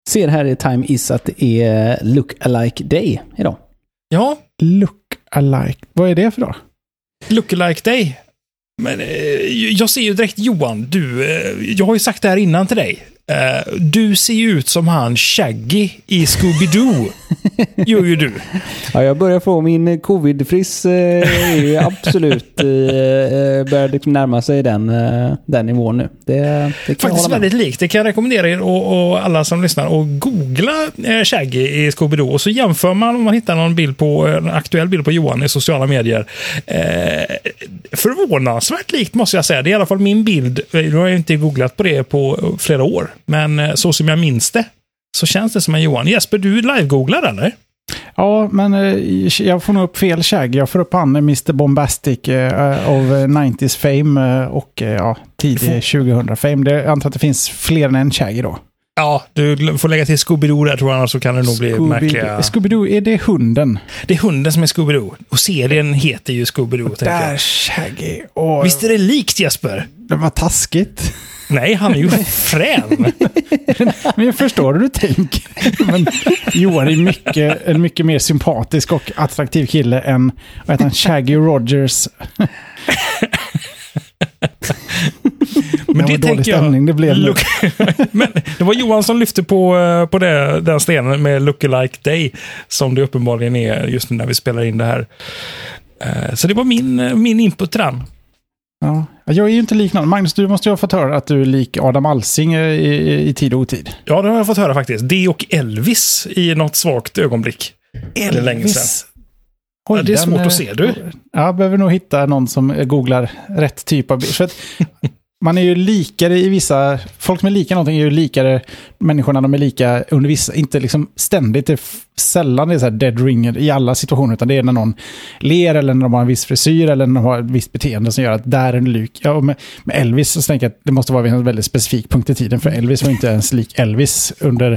Ser här i Time Is att det är Look Alike Day idag. Ja. Look Alike. Vad är det för då? Look Alike Day. Men jag ser ju direkt, Johan, jag har ju sagt det här innan till dig. Du ser ju ut som han Shaggy i Scooby-Doo. Gör ju du. Ja, jag börjar få min covid-friss absolut börjar liksom närma sig den nivån nu. Det faktiskt väldigt likt. Det kan jag rekommendera er och alla som lyssnar att googla Shaggy i Scooby-Doo och så jämför man om man hittar en aktuell bild på Johan i sociala medier. Förvånansvärt likt måste jag säga. Det är i alla fall min bild. Nu har jag inte googlat på det på flera år. Men så som jag minns det så känns det som en Johan. Jesper, du live-googlar eller? Ja, men jag får nog upp fel Shaggy. Jag får upp han Mr. Bombastic av 90s fame och tidig 2000 fame. Jag antar att det finns fler än en Shaggy då. Ja, du får lägga till Scooby-Doo där tror jag, så kan det nog bli märkliga... Scooby-Doo, är det hunden? Det är hunden som är Scooby-Doo. Och serien heter ju Scooby-Doo. Där Shaggy. Visst är det likt Jesper? Det var taskigt. Nej, han är ju frän. Men förstår du tänk? Men Johan är en mycket mer sympatisk och attraktiv kille än vad heter han, Shaggy Rogers. Men det tänker jag. Det blev men det var Johan som lyfte på den stenen med Lookalike Day som det uppenbarligen är just nu när vi spelar in det här. Så det var min input till den. Ja, jag är ju inte lik någon. Magnus, du måste ju ha fått höra att du är lik Adam Alsing i tid och otid. Ja, det har jag fått höra faktiskt. Det och Elvis i något svagt ögonblick. Eller länge sedan. Oj, ja, det är svårt att se, du. Jag behöver nog hitta någon som googlar rätt typ av bild. För att man är ju likare i vissa... Folk som är lika någonting är ju likare människorna, de är lika under vissa... Inte liksom ständigt, det är sällan det är så här dead ringer i alla situationer, utan det är när någon ler eller när de har en viss frisyr eller när de har ett visst beteende som gör att där är en lik. Ja, med Elvis så tänker jag att det måste vara en väldigt specifik punkt i tiden, för Elvis var inte ens lik Elvis under...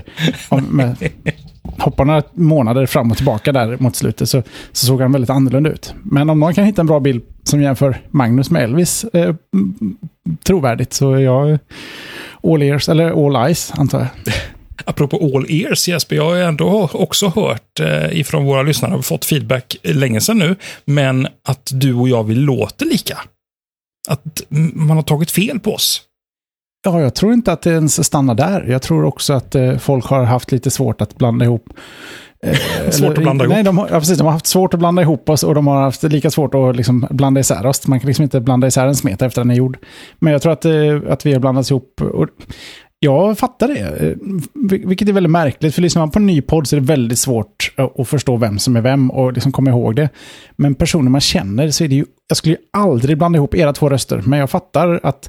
Hoppar några månader fram och tillbaka där mot slutet så såg han väldigt annorlunda ut. Men om någon kan hitta en bra bild som jämför Magnus med Elvis trovärdigt, så är jag all ears, eller all eyes antar jag. Apropå all ears, Jesper, jag har ändå också hört ifrån våra lyssnare, har fått feedback länge sedan nu, men att du och jag vill låta lika. Att man har tagit fel på oss. Ja, jag tror inte att det ens stannar där. Jag tror också att folk har haft lite svårt att blanda ihop. Svårt att blanda ihop? Nej, de har haft svårt att blanda ihop oss och de har haft lika svårt att liksom blanda isär oss. Man kan liksom inte blanda isär en smeta efter den är gjord. Men jag tror att vi har blandats ihop. Och jag fattar det. Vilket är väldigt märkligt. För lyssnar man på en ny podd så är det väldigt svårt att förstå vem som är vem och liksom komma ihåg det. Men personer man känner så är det ju... Jag skulle ju aldrig blanda ihop era två röster. Men jag fattar att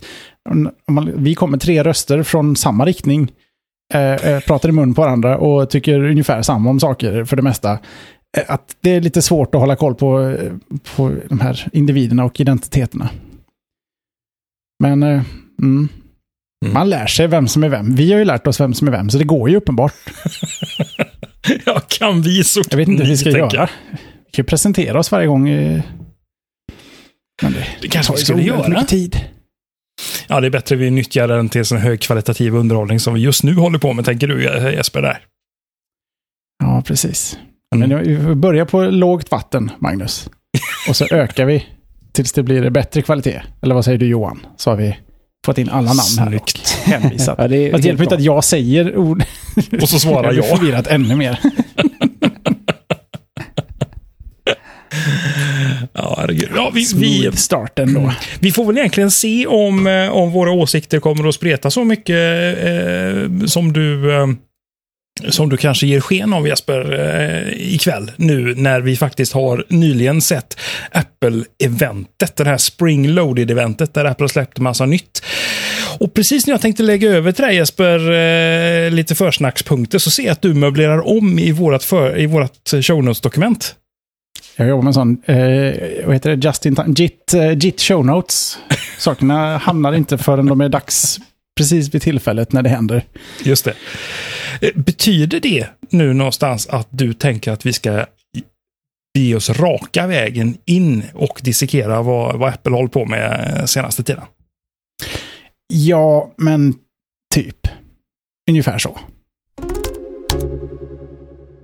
vi kommer 3 röster från samma riktning, pratar i mun på varandra och tycker ungefär samma om saker för det mesta. Att det är lite svårt att hålla koll på de här individerna och identiteterna. Men man lär sig vem som är vem. Vi har ju lärt oss vem som är vem, så det går ju uppenbart. Ja, kan vi så. Jag vet inte hur vi ska göra. Vi kan ju presentera oss varje gång. Men det kanske vi skulle göra. Mycket tid. Ja, det är bättre vi nyttjar den till sån högkvalitativ underhållning som vi just nu håller på med, tänker du, Jesper, där. Ja, precis. Men vi börjar på lågt vatten, Magnus. Och så ökar vi tills det blir bättre kvalitet. Eller vad säger du, Johan? Så har vi fått in alla namn här och hänvisat. Ja, det hjälper inte att jag säger ord. Och så svarar jag. Jag förvirrat ännu mer. Ja, herregud. Ja, vi starten då. Vi får väl egentligen se om våra åsikter kommer att spreta så mycket som du kanske ger sken av, Jesper, ikväll, nu när vi faktiskt har nyligen sett Apple-eventet, det här Spring Loaded-eventet där Apple släppte massa nytt. Och precis när jag tänkte lägga över till dig, Jesper, lite försnackspunkter, så ser jag att du möblerar om i vårat show notes-dokument. Jag jobbar med en sån, vad heter det, just in time, JIT show notes. Sakerna hamnar inte förrän de är dags precis vid tillfället när det händer. Just det. Betyder det nu någonstans att du tänker att vi ska ge oss raka vägen in och dissekera vad Apple håller på med senaste tiden? Ja, men typ. Ungefär så.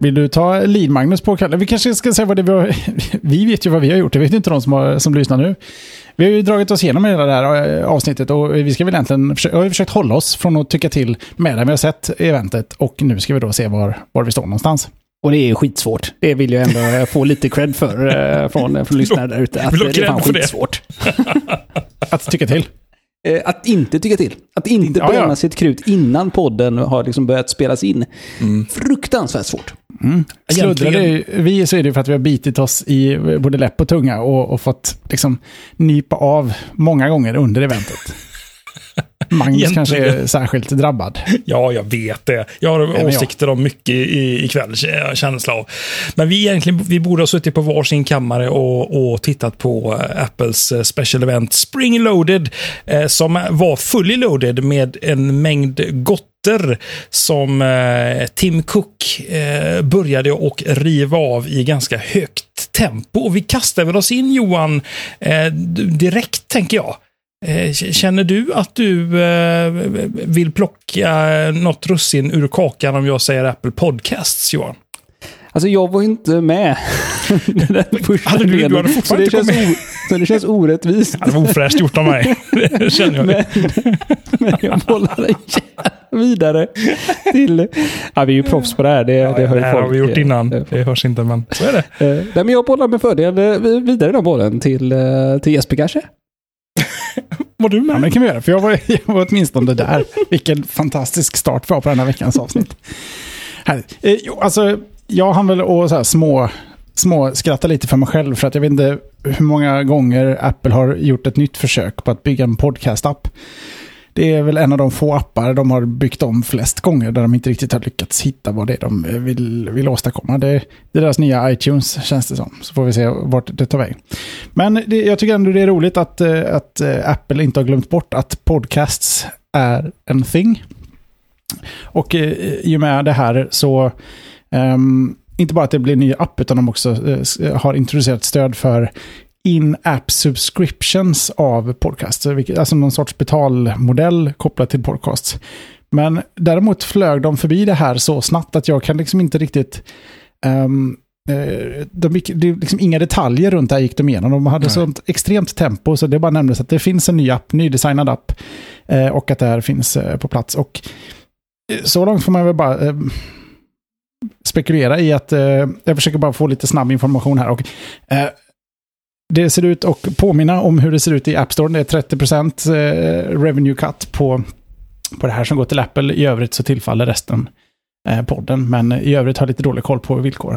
Vill du ta lead, Magnus, på kvällen? Vi kanske ska säga vad det var. Vi vet ju vad vi har gjort. Det vet inte de som lyssnar nu. Vi har ju dragit oss igenom hela det här avsnittet och vi ska väl egentligen försökt hålla oss från att tycka till medan vi har sett eventet, och nu ska vi då se var vi står någonstans. Och det är skitsvårt. Det vill jag ändå få lite cred för från lyssnare där ute. Att det är fan skitsvårt. Att tycka till. Att inte tycka till. Att inte bränna sitt krut innan podden har liksom börjat spelas in. Fruktansvärt svårt. Sluddrar vi så är det för att vi har bitit oss i både läpp och tunga och fått liksom nypa av många gånger under eventet. Magnus kanske är särskilt drabbad. Ja, jag vet det. Jag har åsikter om mycket ikväll, känsla av. Men vi borde ha suttit på varsin kammare och tittat på Apples special event Spring Loaded, som var fully loaded med en mängd gotter som Tim Cook började och riva av i ganska högt tempo. Och vi kastade väl oss in, Johan, direkt, tänker jag. Känner du att du vill plocka något russin ur kakan om jag säger Apple Podcasts, Johan? Alltså jag var inte med. Så det känns orättvist. Det var ofräscht gjort av mig. Det känner jag. Men jag bollar vidare till... Ja, vi är ju proffs på det här. Det har vi gjort innan. Det hörs inte, men så är det. Men jag bollar med fördel vidare den bollen till Jesper kanske. Var du med? Ja, men det kan vi göra, för jag var åtminstone där. Vilken fantastisk start vi har på den här veckans avsnitt. Alltså, jag hann väl och så här små skratta lite för mig själv, för att jag vet inte hur många gånger Apple har gjort ett nytt försök på att bygga en podcast-app. Det är väl en av de få appar de har byggt om flest gånger där de inte riktigt har lyckats hitta vad det är de vill åstadkomma. Det är deras nya iTunes, känns det som. Så får vi se vart det tar väg. Men jag tycker ändå det är roligt att Apple inte har glömt bort att podcasts är en thing. Och i och med det här så inte bara att det blir en ny app, utan de också har introducerat stöd för in-app subscriptions av podcasts. Alltså någon sorts betalmodell kopplat till podcasts. Men däremot flög de förbi det här så snabbt att jag kan liksom inte riktigt... det är liksom inga detaljer runt det här gick de igenom. De hade sånt extremt tempo, så det bara nämndes att det finns en ny app, nydesignad app, och att det här finns på plats. Och så långt får man väl bara... spekulera i att jag försöker bara få lite snabb information här, och det ser ut och påminna om hur det ser ut i App Store. Det är 30% revenue cut på det här som går till Apple. I övrigt så tillfaller resten podden, men i övrigt har lite dålig koll på villkoren.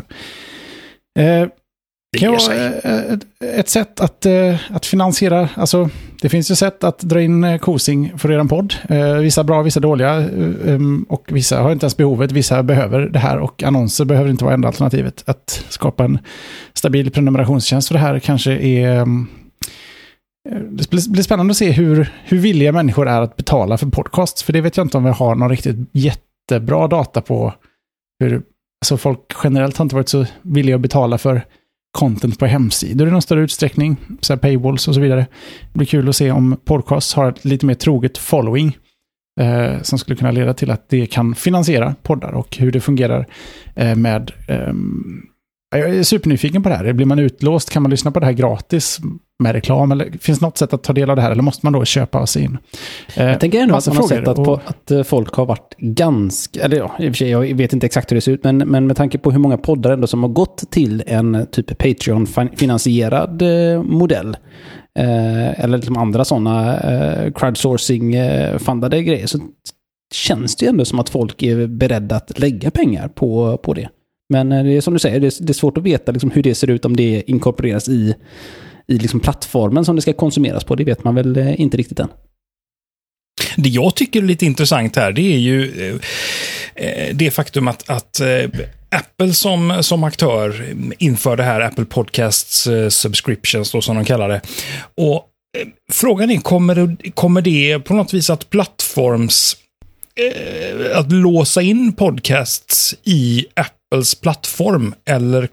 Kan vara ett sätt att finansiera, alltså det finns ju sätt att dra in kosing för er podd. Vissa bra, vissa dåliga, och vissa har inte ens behovet, vissa behöver det här, och annonser behöver inte vara enda alternativet. Att skapa en stabil prenumerationstjänst för det här kanske är... Det blir spännande att se hur villiga människor är att betala för podcasts, för det vet jag inte om vi har någon riktigt jättebra data på hur, alltså folk generellt har inte varit så villiga att betala för content på hemsidor i någon större utsträckning, så här paywalls och så vidare. Det blir kul att se om podcasts har ett lite mer troget following som skulle kunna leda till att det kan finansiera poddar, och hur det fungerar med... Jag är supernyfiken på det här. Blir man utlåst? Kan man lyssna på det här gratis med reklam? Eller finns något sätt att ta del av det här? Eller måste man då köpa sig in? Jag tänker ändå att man har sett att folk har varit ganska... Eller ja, i och för sig, jag vet inte exakt hur det ser ut. Men med tanke på hur många poddar ändå som har gått till en typ Patreon-finansierad modell. Eller liksom andra sådana crowdsourcing-fundade grejer. Så känns det ändå som att folk är beredda att lägga pengar på det. Men det är som du säger, det är svårt att veta liksom hur det ser ut om det inkorporeras i liksom plattformen som det ska konsumeras på. Det vet man väl inte riktigt än. Det jag tycker är lite intressant här, det är ju det faktum att Apple som aktör inför det här Apple Podcasts subscriptions då, som de kallar det. Och frågan är, kommer det på något vis att plattforms att låsa in podcasts i Apples plattform, eller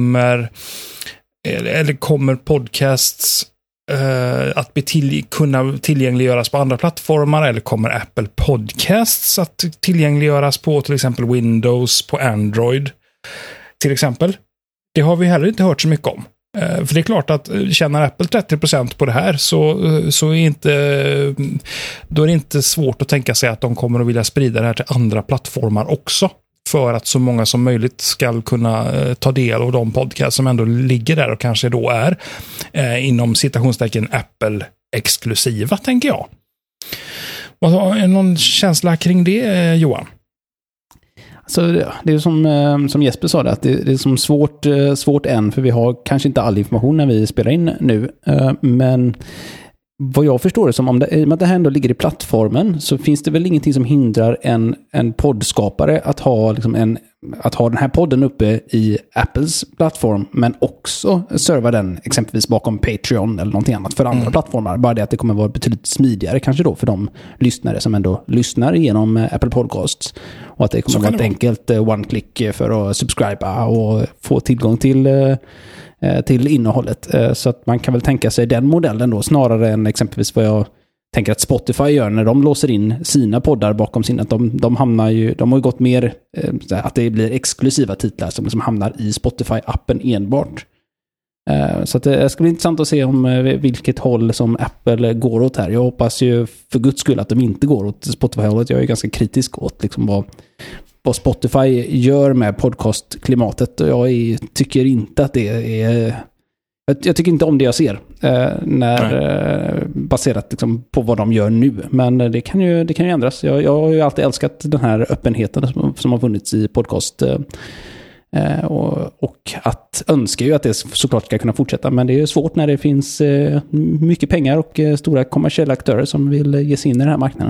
kommer podcasts att kunna tillgängliggöras på andra plattformar, eller kommer Apple Podcasts att tillgängliggöras på till exempel Windows, på Android? till exempel. Det har vi heller inte hört så mycket om. För det är klart att tjänar Apple 30% på det här så då är det inte svårt att tänka sig att de kommer att vilja sprida det här till andra plattformar också. För att så många som möjligt ska kunna ta del av de podcast som ändå ligger där och kanske då är inom citationstecken Apple-exklusiva, tänker jag. Är det någon känsla kring det, Johan? Alltså, det är som Jesper sa, att det är som svårt än, för vi har kanske inte all information när vi spelar in nu. Men vad jag förstår det som, i och med att det här ändå ligger i plattformen, så finns det väl ingenting som hindrar en poddskapare att ha den här podden uppe i Apples plattform, men också serva den exempelvis bakom Patreon eller någonting annat för andra plattformar. Bara det att det kommer vara betydligt smidigare kanske då för de lyssnare som ändå lyssnar genom Apple Podcasts. Och att det kommer vara ett enkelt one-click för att subscriba och få tillgång till innehållet. Så att man kan väl tänka sig den modellen då, snarare än exempelvis vad jag tänker att Spotify gör när de låser in sina poddar bakom sin, att de har ju gått mer att det blir exklusiva titlar som hamnar i Spotify-appen enbart. Så att det ska bli intressant att se om vilket håll som Apple går åt här. Jag hoppas ju för guds skull att de inte går åt Spotify-hållet. Jag är ganska kritisk åt liksom vad Spotify gör med podcastklimatet. Jag tycker inte att det är... Jag tycker inte om det jag ser baserat liksom på vad de gör nu. Men det kan ju ändras. Jag har ju alltid älskat den här öppenheten som har funnits i podcast. Och att önska ju att det såklart ska kunna fortsätta. Men det är ju svårt när det finns mycket pengar och stora kommersiella aktörer som vill ge sig in i den här marknaden.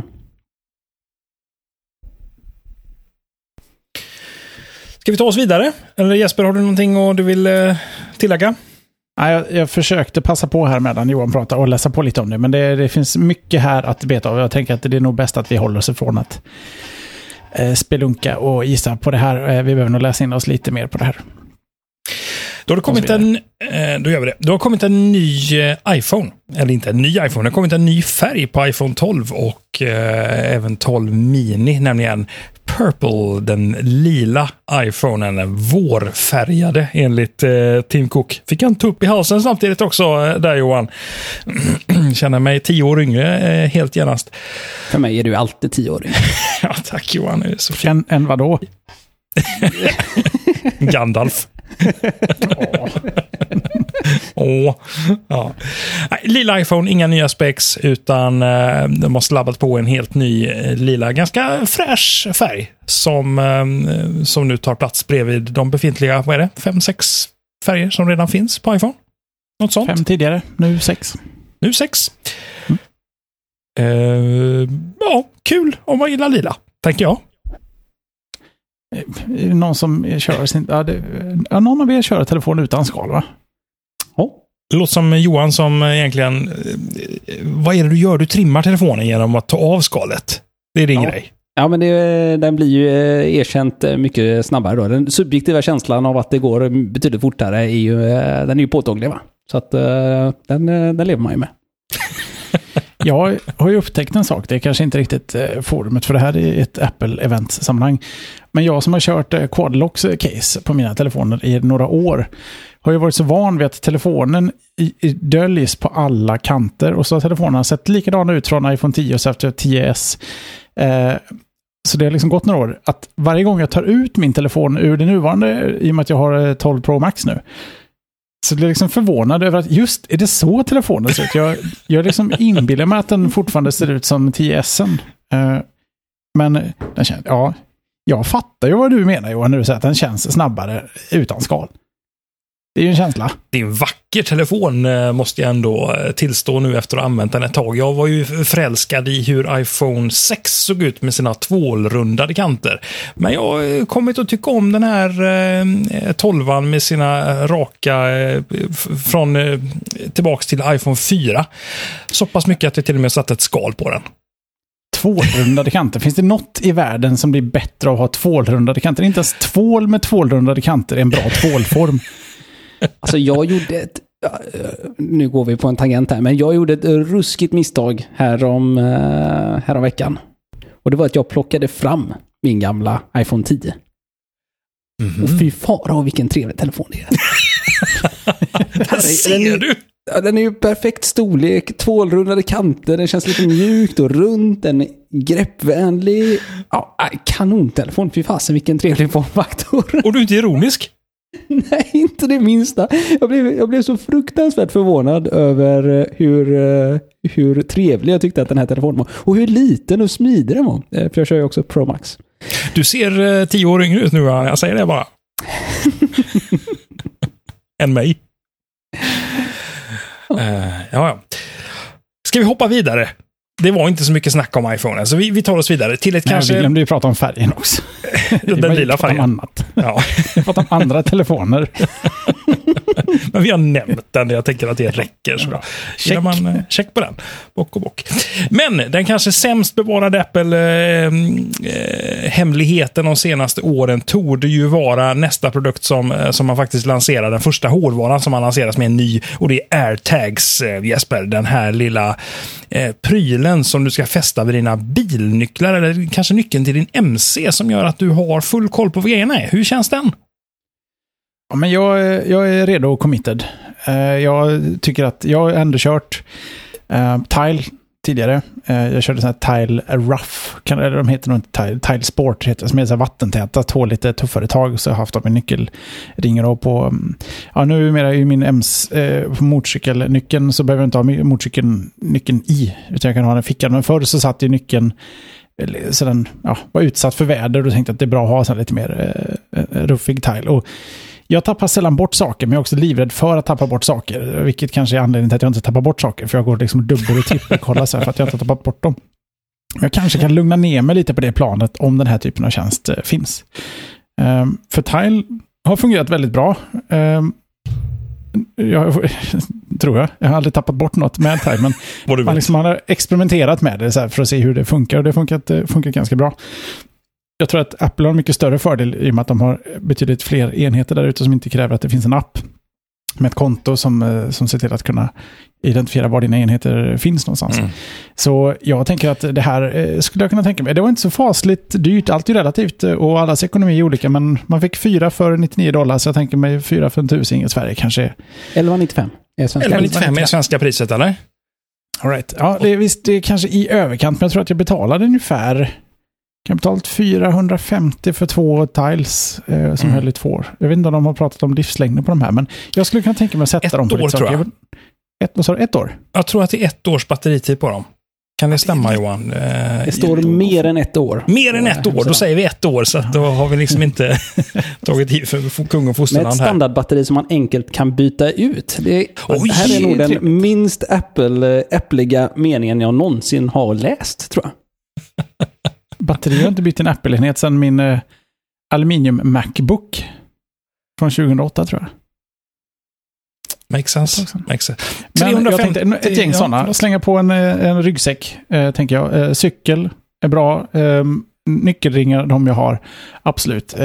Ska vi ta oss vidare? Eller Jesper, har du någonting du vill tillägga? Nej, jag försökte passa på här medan Johan pratade och läsa på lite om det. Men det finns mycket här att beta av. Jag tänker att det är nog bäst att vi håller oss ifrån att spelunka och gissa på det här. Vi behöver nog läsa in oss lite mer på det här. Då har det kommit en ny iPhone. Eller inte en ny iPhone. Det har kommit en ny färg på iPhone 12 och även 12 mini, nämligen Purple, den lila iPhonen, den vårfärgade enligt Tim Cook. Fick han tupp i halsen samtidigt också där, Johan? Känner mig 10 år yngre helt genast. För mig är du alltid 10 år yngre. Ja, tack Johan. Är så än vadå? Gandalf. Ja. Lila iPhone, inga nya specs, utan de har slabbat på en helt ny lila, ganska fräsch färg som nu tar plats bredvid de befintliga, 5-6 färger som redan finns på iPhone. Något sånt. 5 tidigare, nu 6. Ja, kul om man gillar lila, tänker jag. Någon som kör sin... någon av er kör telefon utan skal, va? Ja. Det låter som Johan som egentligen... Vad är det du gör? Du trimmar telefonen genom att ta av skalet. Det är din grej. Ja, men den blir ju erkänt mycket snabbare då. Den subjektiva känslan av att det går betydligt fortare den är ju påtaglig, va? Så att den lever man ju med. Jag har ju upptäckt en sak. Det är kanske inte riktigt forumet, för det här är ett Apple-event-sammanhang. Men jag som har kört Quadlocks case på mina telefoner i några år har ju varit så van vid att telefonen döljs på alla kanter. Och så har telefonen sett likadana ut från iPhone 10 och så efter 10S. Så det har liksom gått några år. Att varje gång jag tar ut min telefon ur det nuvarande, i och med att jag har 12 Pro Max nu, så blir jag liksom förvånad över att just är det så telefonen ser ut. Jag liksom inbillar mig att den fortfarande ser ut som 10S'en. Men den känns, jag fattar ju vad du menar, Johan, när du säger att den känns snabbare utan skal. Det är ju en känsla. Det är en vacker telefon, måste jag ändå tillstå nu efter att ha använt den ett tag. Jag var ju förälskad i hur iPhone 6 såg ut med sina tvålrundade kanter. Men jag har kommit att tycka om den här 12an med sina raka från tillbaks till iPhone 4. Så pass mycket att jag till och med satt ett skal på den. Tvålrundade kanter. Finns det något i världen som blir bättre av att ha tvålrundade kanter? Inte ens tvål med tvålrundade kanter är en bra tvålform. Alltså jag gjorde nu går vi på en tangent här, men jag gjorde ett ruskigt misstag härom veckan. Och det var att jag plockade fram min gamla iPhone 10. Och fy fara vilken trevlig telefon det är. Där ser du! Ja, den är ju perfekt storlek, tvålrundade kanter, den känns lite mjukt och runt, den är greppvänlig. Ja, kanontelefon, fy fasen vilken trevlig formfaktor. Och du är inte ironisk? Nej, inte det minsta. Jag blev så fruktansvärt förvånad över hur trevlig jag tyckte att den här telefonen var. Och hur liten och smidig den var. För jag kör ju också Pro Max. Du ser 10 år yngre ut nu, jag säger det bara. Än mig. Ja. Ska vi hoppa vidare? Det var inte så mycket snack om iPhone. Så vi tar oss vidare till ett kanske... Vi glömde ju prata om färgen också. Den lilla färgen. Annat. Ja. Vi pratar om andra telefoner. Men vi har nämnt den. Jag tänker att det räcker. Så check på den. Bock och bock. Men den kanske sämst bevarade Apple-hemligheten de senaste åren torde ju vara nästa produkt som man faktiskt lanserar. Den första hårdvaran som man lanseras med en ny. Och det är AirTags, Jesper. Den här lilla prylen som du ska fästa vid dina bilnycklar. Eller kanske nyckeln till din MC som gör att du har full koll på vad grejerna är. Hur känns den? Ja, men jag är redo och committed. Jag tycker att jag har ändå kört Tile tidigare. Jag körde sån här Tile Rough. Eller de heter nog inte Tile Sport. Heter, som är så här vattentäta, tål lite tuffare tag. Så jag har haft dem i nyckelringar. På, nu är ju min på motorcykelnyckeln så behöver jag inte ha motorcykelnyckeln i. Utan jag kan ha den i fickan. Men förr så satt ju nyckeln så den var utsatt för väder. Och då tänkte jag att det är bra att ha så lite mer ruffig Tile. Och jag tappar sällan bort saker, men jag är också livrädd för att tappa bort saker. Vilket kanske är anledningen till att jag inte tappar bort saker. För jag går liksom dubbel- och trippelkolla så här för att jag inte tappat bort dem. Jag kanske kan lugna ner mig lite på det planet om den här typen av tjänst finns. För Tile har fungerat väldigt bra. Tror jag. Jag har aldrig tappat bort något med Tile, men man har experimenterat med det så här för att se hur det funkar. Och det funkar ganska bra. Jag tror att Apple har en mycket större fördel i och med att de har betydligt fler enheter där ute som inte kräver att det finns en app med ett konto som ser till att kunna identifiera var dina enheter finns någonstans. Så jag tänker att det här skulle jag kunna tänka mig. Det var inte så fasligt dyrt, allt är relativt och allas ekonomi är olika, men man fick 4 för $99, så jag tänker mig 4 för 1000 i Sverige kanske. 11,95 är svenska priset, eller? All right. Ja, det är kanske i överkant, men jag tror att jag betalade ungefär... Jag har betalat 450 för 2 tiles som höll i 2 år. Jag vet inte om de har pratat om livslängden på de här, men jag skulle kunna tänka mig att sätta dem på lite saker. Ett år? Jag tror att det är 1 års batteritid på dem. Kan det stämma, Johan? Det står mer än 1 år. Mer än 1 år, då säger vi 1 år, så att då har vi liksom inte tagit i för kung och fosterland här. Med ett standardbatteri som man enkelt kan byta ut. Det här är nog den minst äppliga meningen jag någonsin har läst, tror jag. Batteri har inte bytt en Apple-enhet sedan min aluminium MacBook från 2008, tror jag. Makes sense. Men jag tänkte ett gäng sådana. Slänga på en ryggsäck, tänker jag. Cykel är bra. Nyckelringar, de jag har. Absolut.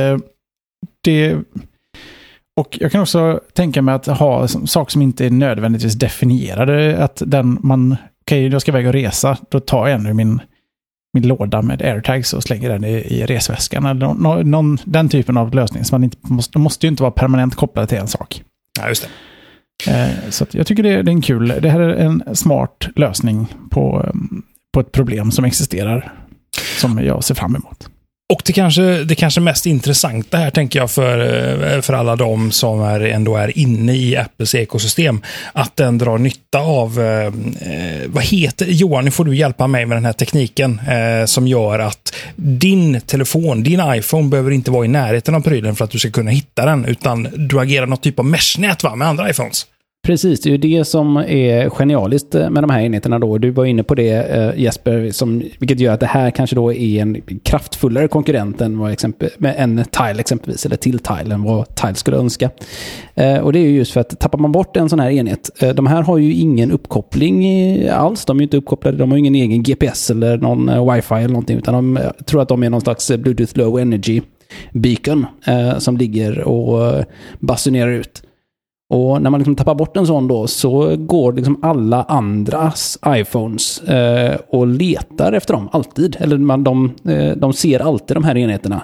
Och jag kan också tänka mig att ha saker som inte är nödvändigtvis definierade. Att jag ska väga och resa, då tar jag ändå min låda med AirTags och slänger den i resväskan. Eller den typen av lösning. Så man inte måste ju inte vara permanent kopplad till en sak. Ja, just det. Så att jag tycker det är en kul. Det här är en smart lösning på ett problem som existerar. Som jag ser fram emot. Och det kanske mest intressanta här, tänker jag, för alla de som ändå är inne i Apples ekosystem, att den drar nytta av vad heter, Johan, nu får du hjälpa mig med den här tekniken som gör att din telefon, din iPhone behöver inte vara i närheten av prylen för att du ska kunna hitta den, utan du agerar något typ av meshnät med andra iPhones. Precis, det är ju det som är genialiskt med de här enheterna då. Du var inne på det, Jesper, vilket gör att det här kanske då är en kraftfullare konkurrent än en Tile exempelvis, eller till Tile än vad Tile skulle önska. Och det är ju just för att tappar man bort en sån här enhet, de här har ju ingen uppkoppling alls, de är ju inte uppkopplade, de har ingen egen GPS eller någon wifi eller någonting, utan de tror att de är någon slags Bluetooth Low Energy beacon som ligger och basunerar ut. Och när man liksom tappar bort en sån då, så går liksom alla andras iPhones och letar efter dem alltid. Eller de ser alltid de här enheterna.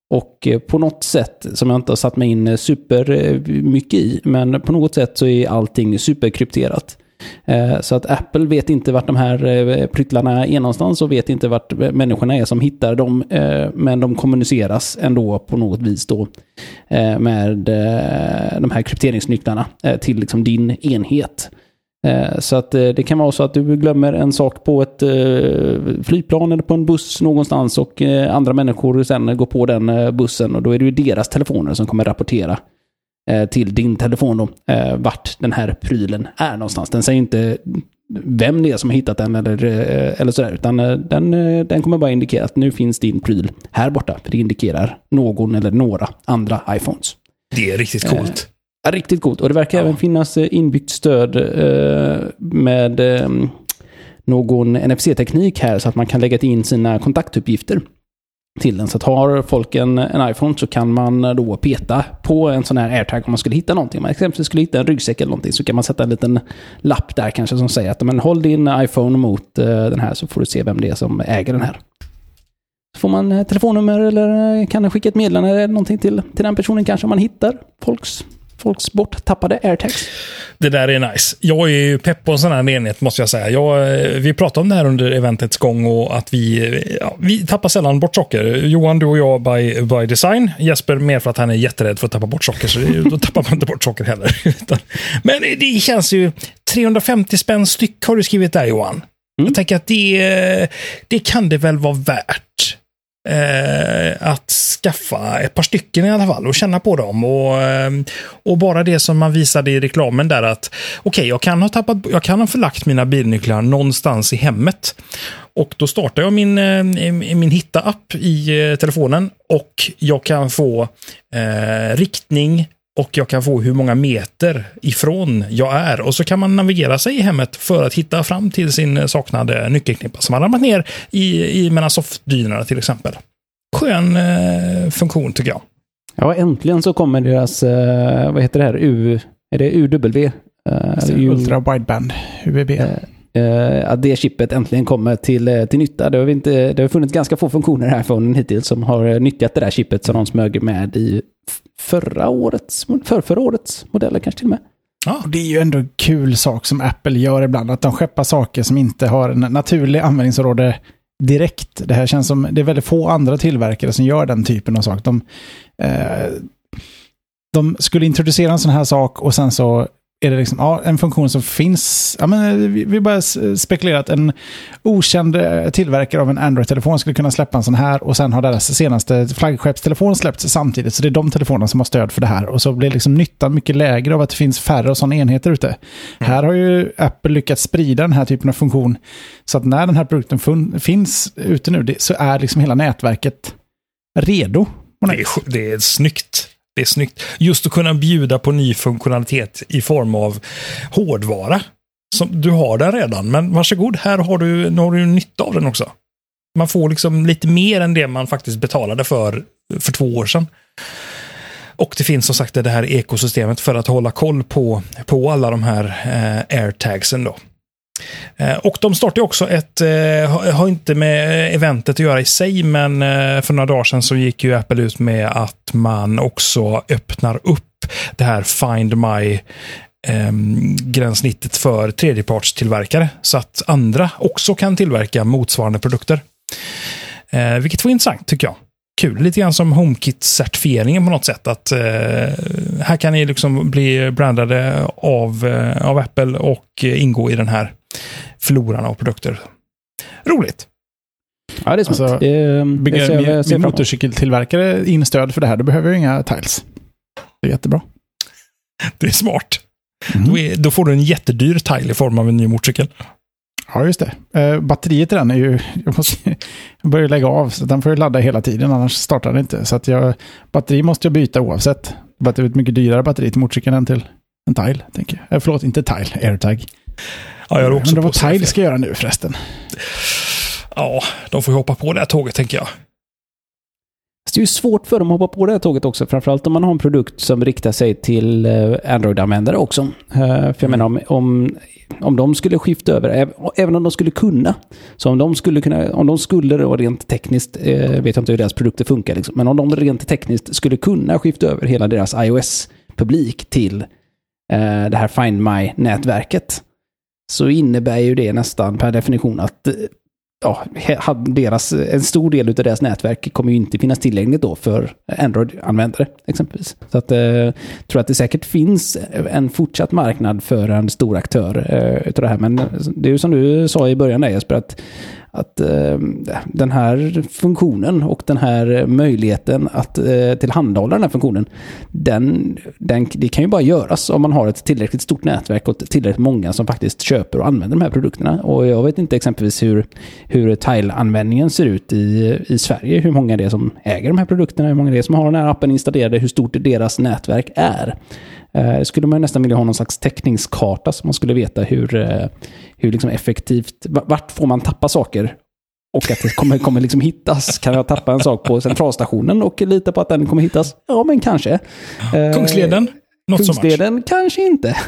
Och på något sätt, som jag inte har satt mig in super mycket i, men på något sätt så är allting superkrypterat. Så att Apple vet inte vart de här pryttlarna är någonstans och vet inte vart människorna är som hittar dem, men de kommuniceras ändå på något vis då med de här krypteringsnycklarna till liksom din enhet. Så att det kan vara så att du glömmer en sak på ett flygplan eller på en buss någonstans och andra människor sen går på den bussen, och då är det ju deras telefoner som kommer rapportera till din telefon då, vart den här prylen är någonstans. Den säger inte vem det är som har hittat den eller sådär, utan den kommer bara indikera att nu finns din pryl här borta, för det indikerar någon eller några andra iPhones. Det är riktigt coolt. Riktigt coolt. Och det verkar även finnas inbyggt stöd med någon NFC-teknik här, så att man kan lägga in sina kontaktuppgifter till den. Så att har folk en iPhone så kan man då peta på en sån här AirTag om man skulle hitta någonting. Om man exempelvis skulle hitta en ryggsäck eller någonting, så kan man sätta en liten lapp där kanske som säger att men håll din iPhone mot den här, så får du se vem det är som äger den här. Så får man telefonnummer eller kan skicka ett meddelande eller någonting till den personen kanske, om man hittar folks borttappade AirTags. Det där är nice. Jag är ju pepp på en sån här enhet, måste jag säga. Vi pratade om det här under eventets gång, och att vi tappar sällan bort socker. Johan, du och jag by design. Jesper mer för att han är jätterädd för att tappa bort socker, så då tappar man inte bort socker heller. Men det känns ju 350 spänn styck har du skrivit där, Johan. Jag tänker att det kan det väl vara värt. Att skaffa ett par stycken i alla fall och känna på dem, och bara det som man visade i reklamen där, att okej, jag kan ha förlagt mina bilnycklar någonstans i hemmet, och då startar jag min hitta-app i telefonen, och jag kan få riktning, och jag kan få hur många meter ifrån jag är, och så kan man navigera sig i hemmet för att hitta fram till sin saknade nyckelknippa som man ramlat ner i mellan soffdynorna till exempel. Skön funktion tycker jag. Ja, äntligen så kommer deras, vad heter det här, är det UW? Ultra Wideband, UWB. Att det chippet äntligen kommer till nytta. Det har funnits ganska få funktioner här från hittills som har nyttjat det där chippet som de smög med i förra årets modeller kanske till och med. Ja, det är ju ändå en kul sak som Apple gör ibland, att de skeppar saker som inte har en naturlig användningsområde direkt. Det här känns som, det är väldigt få andra tillverkare som gör den typen av sak. De skulle introducera en sån här sak, och sen så är det liksom, en funktion som finns. Vi bara spekulerar att en okänd tillverkare av en Android-telefon skulle kunna släppa en sån här, och sen har deras senaste flaggskeppstelefon släppts samtidigt, så det är de telefonerna som har stöd för det här, och så blir liksom nyttan mycket lägre av att det finns färre sådana enheter ute. Här har ju Apple lyckats sprida den här typen av funktion, så att när den här produkten finns ute nu, så är liksom hela nätverket redo. Det är snyggt. Det är snyggt. Just att kunna bjuda på ny funktionalitet i form av hårdvara. Som du har där redan, men varsågod, här har du nytta av den också. Man får liksom lite mer än det man faktiskt betalade för 2 år sedan. Och det finns som sagt det här ekosystemet för att hålla koll på alla de här AirTagsen då. Och de startar också har inte med eventet att göra i sig, men för några dagar sedan så gick ju Apple ut med att man också öppnar upp det här Find My gränssnittet för tredjepartstillverkare, så att andra också kan tillverka motsvarande produkter. Vilket var intressant tycker jag. Kul, lite grann som HomeKit-certifieringen på något sätt, att här kan ni liksom bli brandade av Apple och ingå i den här floran av produkter. Roligt. Ja, det är smart. Alltså, bygger min motorcykeltillverkare in stöd för det här, då behöver jag inga tiles. Det är jättebra. Det är smart. Då får du en jättedyr tile i form av en ny motorcykel. Ja, just det. Batteriet i den är ju... Jag börjar lägga av, så den får ju ladda hela tiden, annars startar den inte. Så att batteri måste jag byta oavsett. Det är ett mycket dyrare batteri till motorcykeln än till en tile, tänker jag. Förlåt, inte tile, AirTag. Ja, jag också. Men vad tile ska göra nu förresten? Ja, de får hoppa på det här tåget, tänker jag. det är ju svårt för dem att hoppa på det här tåget också. Framförallt om man har en produkt som riktar sig till Android-användare också. För jag menar, om de skulle skifta över, även om de skulle kunna. Så om de skulle då rent tekniskt, vet jag inte hur deras produkter funkar. Liksom, men om de rent tekniskt skulle kunna skifta över hela deras iOS-publik till det här Find My-nätverket. Så innebär ju det nästan per definition att en stor del av deras nätverk kommer ju inte finnas tillgängligt då för Android-användare exempelvis. Så att tror att det säkert finns en fortsatt marknad för en stor aktör utav det här. Men det är ju som du sa i början där, Jesper, att den här funktionen och den här möjligheten att tillhandahålla den här funktionen, det kan ju bara göras om man har ett tillräckligt stort nätverk och tillräckligt många som faktiskt köper och använder de här produkterna. Och jag vet inte exempelvis hur Tile-användningen ser ut i Sverige, hur många det är som äger de här produkterna, hur många det är som har den här appen installerad, hur stort deras nätverk är. Skulle man nästan vilja ha någon slags täckningskarta så man skulle veta hur liksom effektivt, vart får man tappa saker och att det kommer liksom hittas. Kan jag tappa en sak på centralstationen och lita på att den kommer hittas? Ja, men kanske. Kungsleden? Kungsleden kanske inte.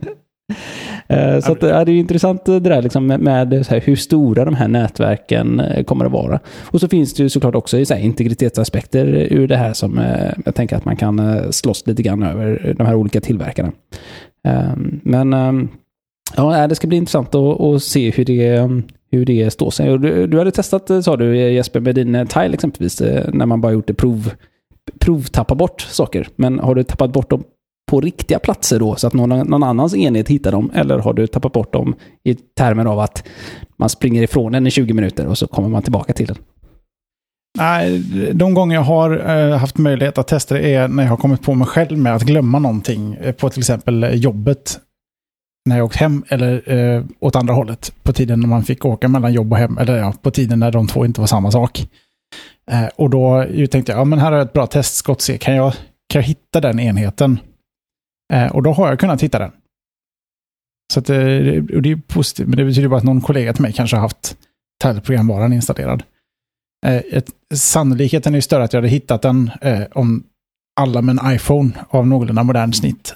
Så att, det är ju intressant det där liksom med så här, hur stora de här nätverken kommer att vara. Och så finns det ju såklart också så här, integritetsaspekter ur det här som jag tänker att man kan slåss lite grann över de här olika tillverkarna. Men det ska bli intressant att se hur det står sig. Du hade testat, sa du Jesper, med din Tile exempelvis, när man bara gjort det provtappa bort saker. Men har du tappat bort dem på riktiga platser då, så att någon annans enhet hittar dem, eller har du tappat bort dem i termer av att man springer ifrån den i 20 minuter och så kommer man tillbaka till den? Nej, de gånger jag har haft möjlighet att testa det är när jag har kommit på mig själv med att glömma någonting på till exempel jobbet när jag åkt hem, eller åt andra hållet på tiden när man fick åka mellan jobb och hem, eller på tiden när de två inte var samma sak. Och då tänkte jag, men här har jag ett bra testskott, se, kan jag hitta den enheten? Och då har jag kunnat hitta den. Så att, det är positivt, men det betyder bara att någon kollega till mig kanske har haft Tile-programvaran installerad. Sannolikheten är ju större att jag hade hittat den om alla med en iPhone av någorlunda modern snitt.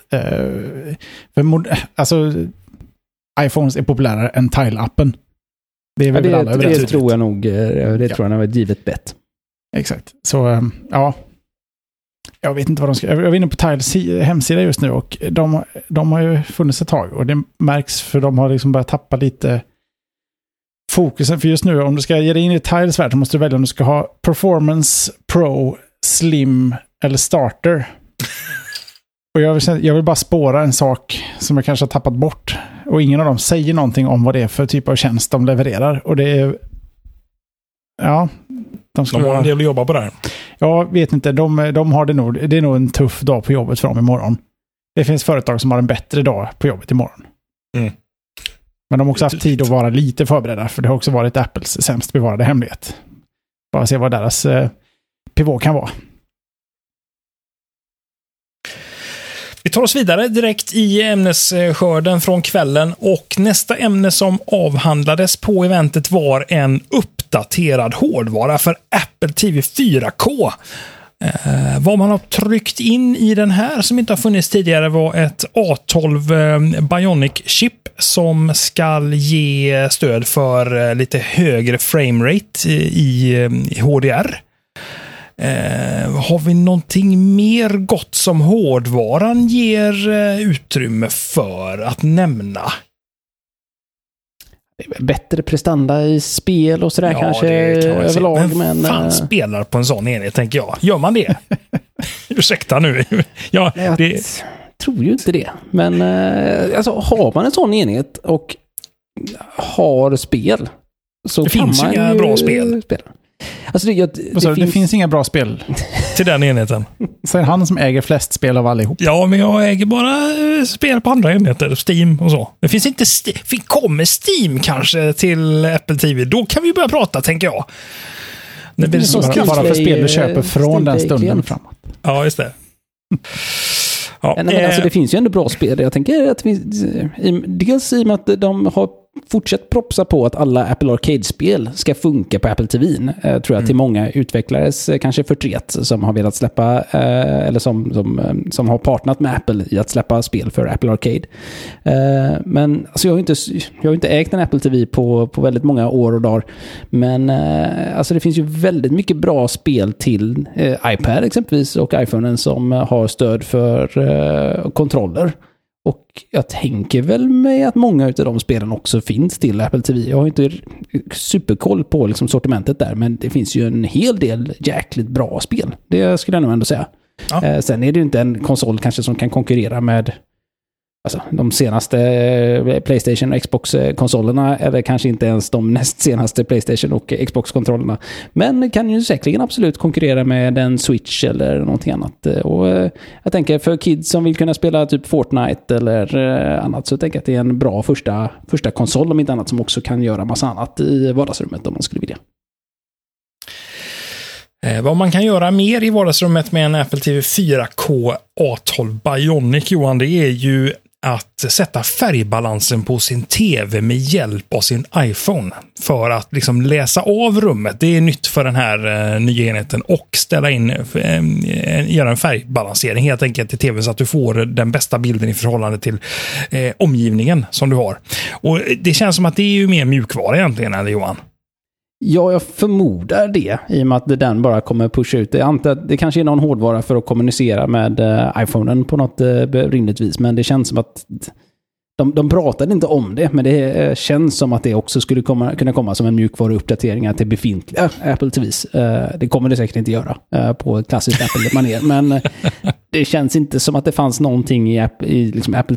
Alltså, iPhones är populärare än Tile-appen. Det är väl alla överens. Det tror jag nog. Det tror jag är ett givet bett. Exakt. Så, ja. Jag vet inte vad de ska... Jag är inne på Tiles hemsida just nu och de har ju funnits ett tag och det märks för de har liksom börjat tappa lite fokusen. För just nu, om du ska ge dig in i Tiles värld så måste du välja om du ska ha Performance, Pro, Slim eller Starter. Och jag vill bara spåra en sak som jag kanske har tappat bort. Och ingen av dem säger någonting om vad det är för typ av tjänst de levererar. Och det är... Ja... De har en del att jobba på där. Jag vet inte, de har det nog. Det är nog en tuff dag på jobbet för dem imorgon. Det finns företag som har en bättre dag på jobbet imorgon. Mm. Men de har också haft tid att vara lite förberedda, för det har också varit Apples sämst bevarade hemlighet. Bara se vad deras pivot kan vara. Vi tar oss vidare direkt i ämnesskörden från kvällen, och nästa ämne som avhandlades på eventet var en uppdaterad hårdvara för Apple TV 4K. Vad man har tryckt in i den här som inte har funnits tidigare var ett A12 Bionic-chip som ska ge stöd för lite högre framerate i HDR. Har vi någonting mer gott som hårdvaran ger utrymme för att nämna? Bättre prestanda i spel och sådär kanske överlag. Men fan spelar på en sån enhet, tänker jag. Gör man det? Ursäkta nu. Jag tror ju inte det. Men alltså, har man en sån enhet och har spel så det kan finns man inga ju bra spel. Alltså det finns inga bra spel till den enheten. Så är han som äger flest spel av allihop. Ja, men jag äger bara spel på andra enheter, Steam och så. Det finns inte kommer Steam kanske till Apple TV. Då kan vi börja prata, tänker jag. Det blir så bara för spel du köper från den stunden framåt. Ja, just det. Ja, men alltså, det finns ju ändå bra spel. Jag tänker att dels i och med att de har fortsätt propsa på att alla Apple Arcade-spel ska funka på Apple TV. Tror jag till många utvecklares kanske förtret som har velat släppa eller som har partnat med Apple i att släppa spel för Apple Arcade. Men alltså jag har inte ägt en Apple TV på väldigt många år och dagar. Men alltså det finns ju väldigt mycket bra spel till iPad exempelvis och iPhonen som har stöd för kontroller. Och jag tänker väl med att många av de spelen också finns till Apple TV. Jag har inte superkoll på liksom sortimentet där, men det finns ju en hel del jäkligt bra spel. Det skulle jag nog ändå säga. Ja. Sen är det ju inte en konsol kanske som kan konkurrera med alltså, de senaste PlayStation och Xbox-konsolerna, eller kanske inte ens de näst senaste PlayStation och Xbox-kontrollerna. Men kan ju säkerligen absolut konkurrera med en Switch eller någonting annat. Och jag tänker för kids som vill kunna spela typ Fortnite eller annat, så jag tänker att det är en bra första konsol om inte annat, som också kan göra massa annat i vardagsrummet om man skulle vilja. Vad man kan göra mer i vardagsrummet med en Apple TV 4K A12 Bionic, Johan, det är ju att sätta färgbalansen på sin TV med hjälp av sin iPhone för att liksom läsa av rummet. Det är nytt för den här nya enheten, och ställa in, göra en färgbalansering helt enkelt till TV så att du får den bästa bilden i förhållande till omgivningen som du har. Och det känns som att det är ju mer mjukvara egentligen, eller Johan? Ja, jag förmodar det, i och med att den bara kommer pusha ut. Jag antar att det kanske är någon hårdvara för att kommunicera med iPhonen på något rimligt vis, men det känns som att de pratade inte om det, men det känns som att det också skulle kunna komma som en mjukvaruuppdatering till befintliga Apple TVs. Det kommer det säkert inte göra på klassiskt Apple-manér, men det känns inte som att det fanns någonting i liksom Apple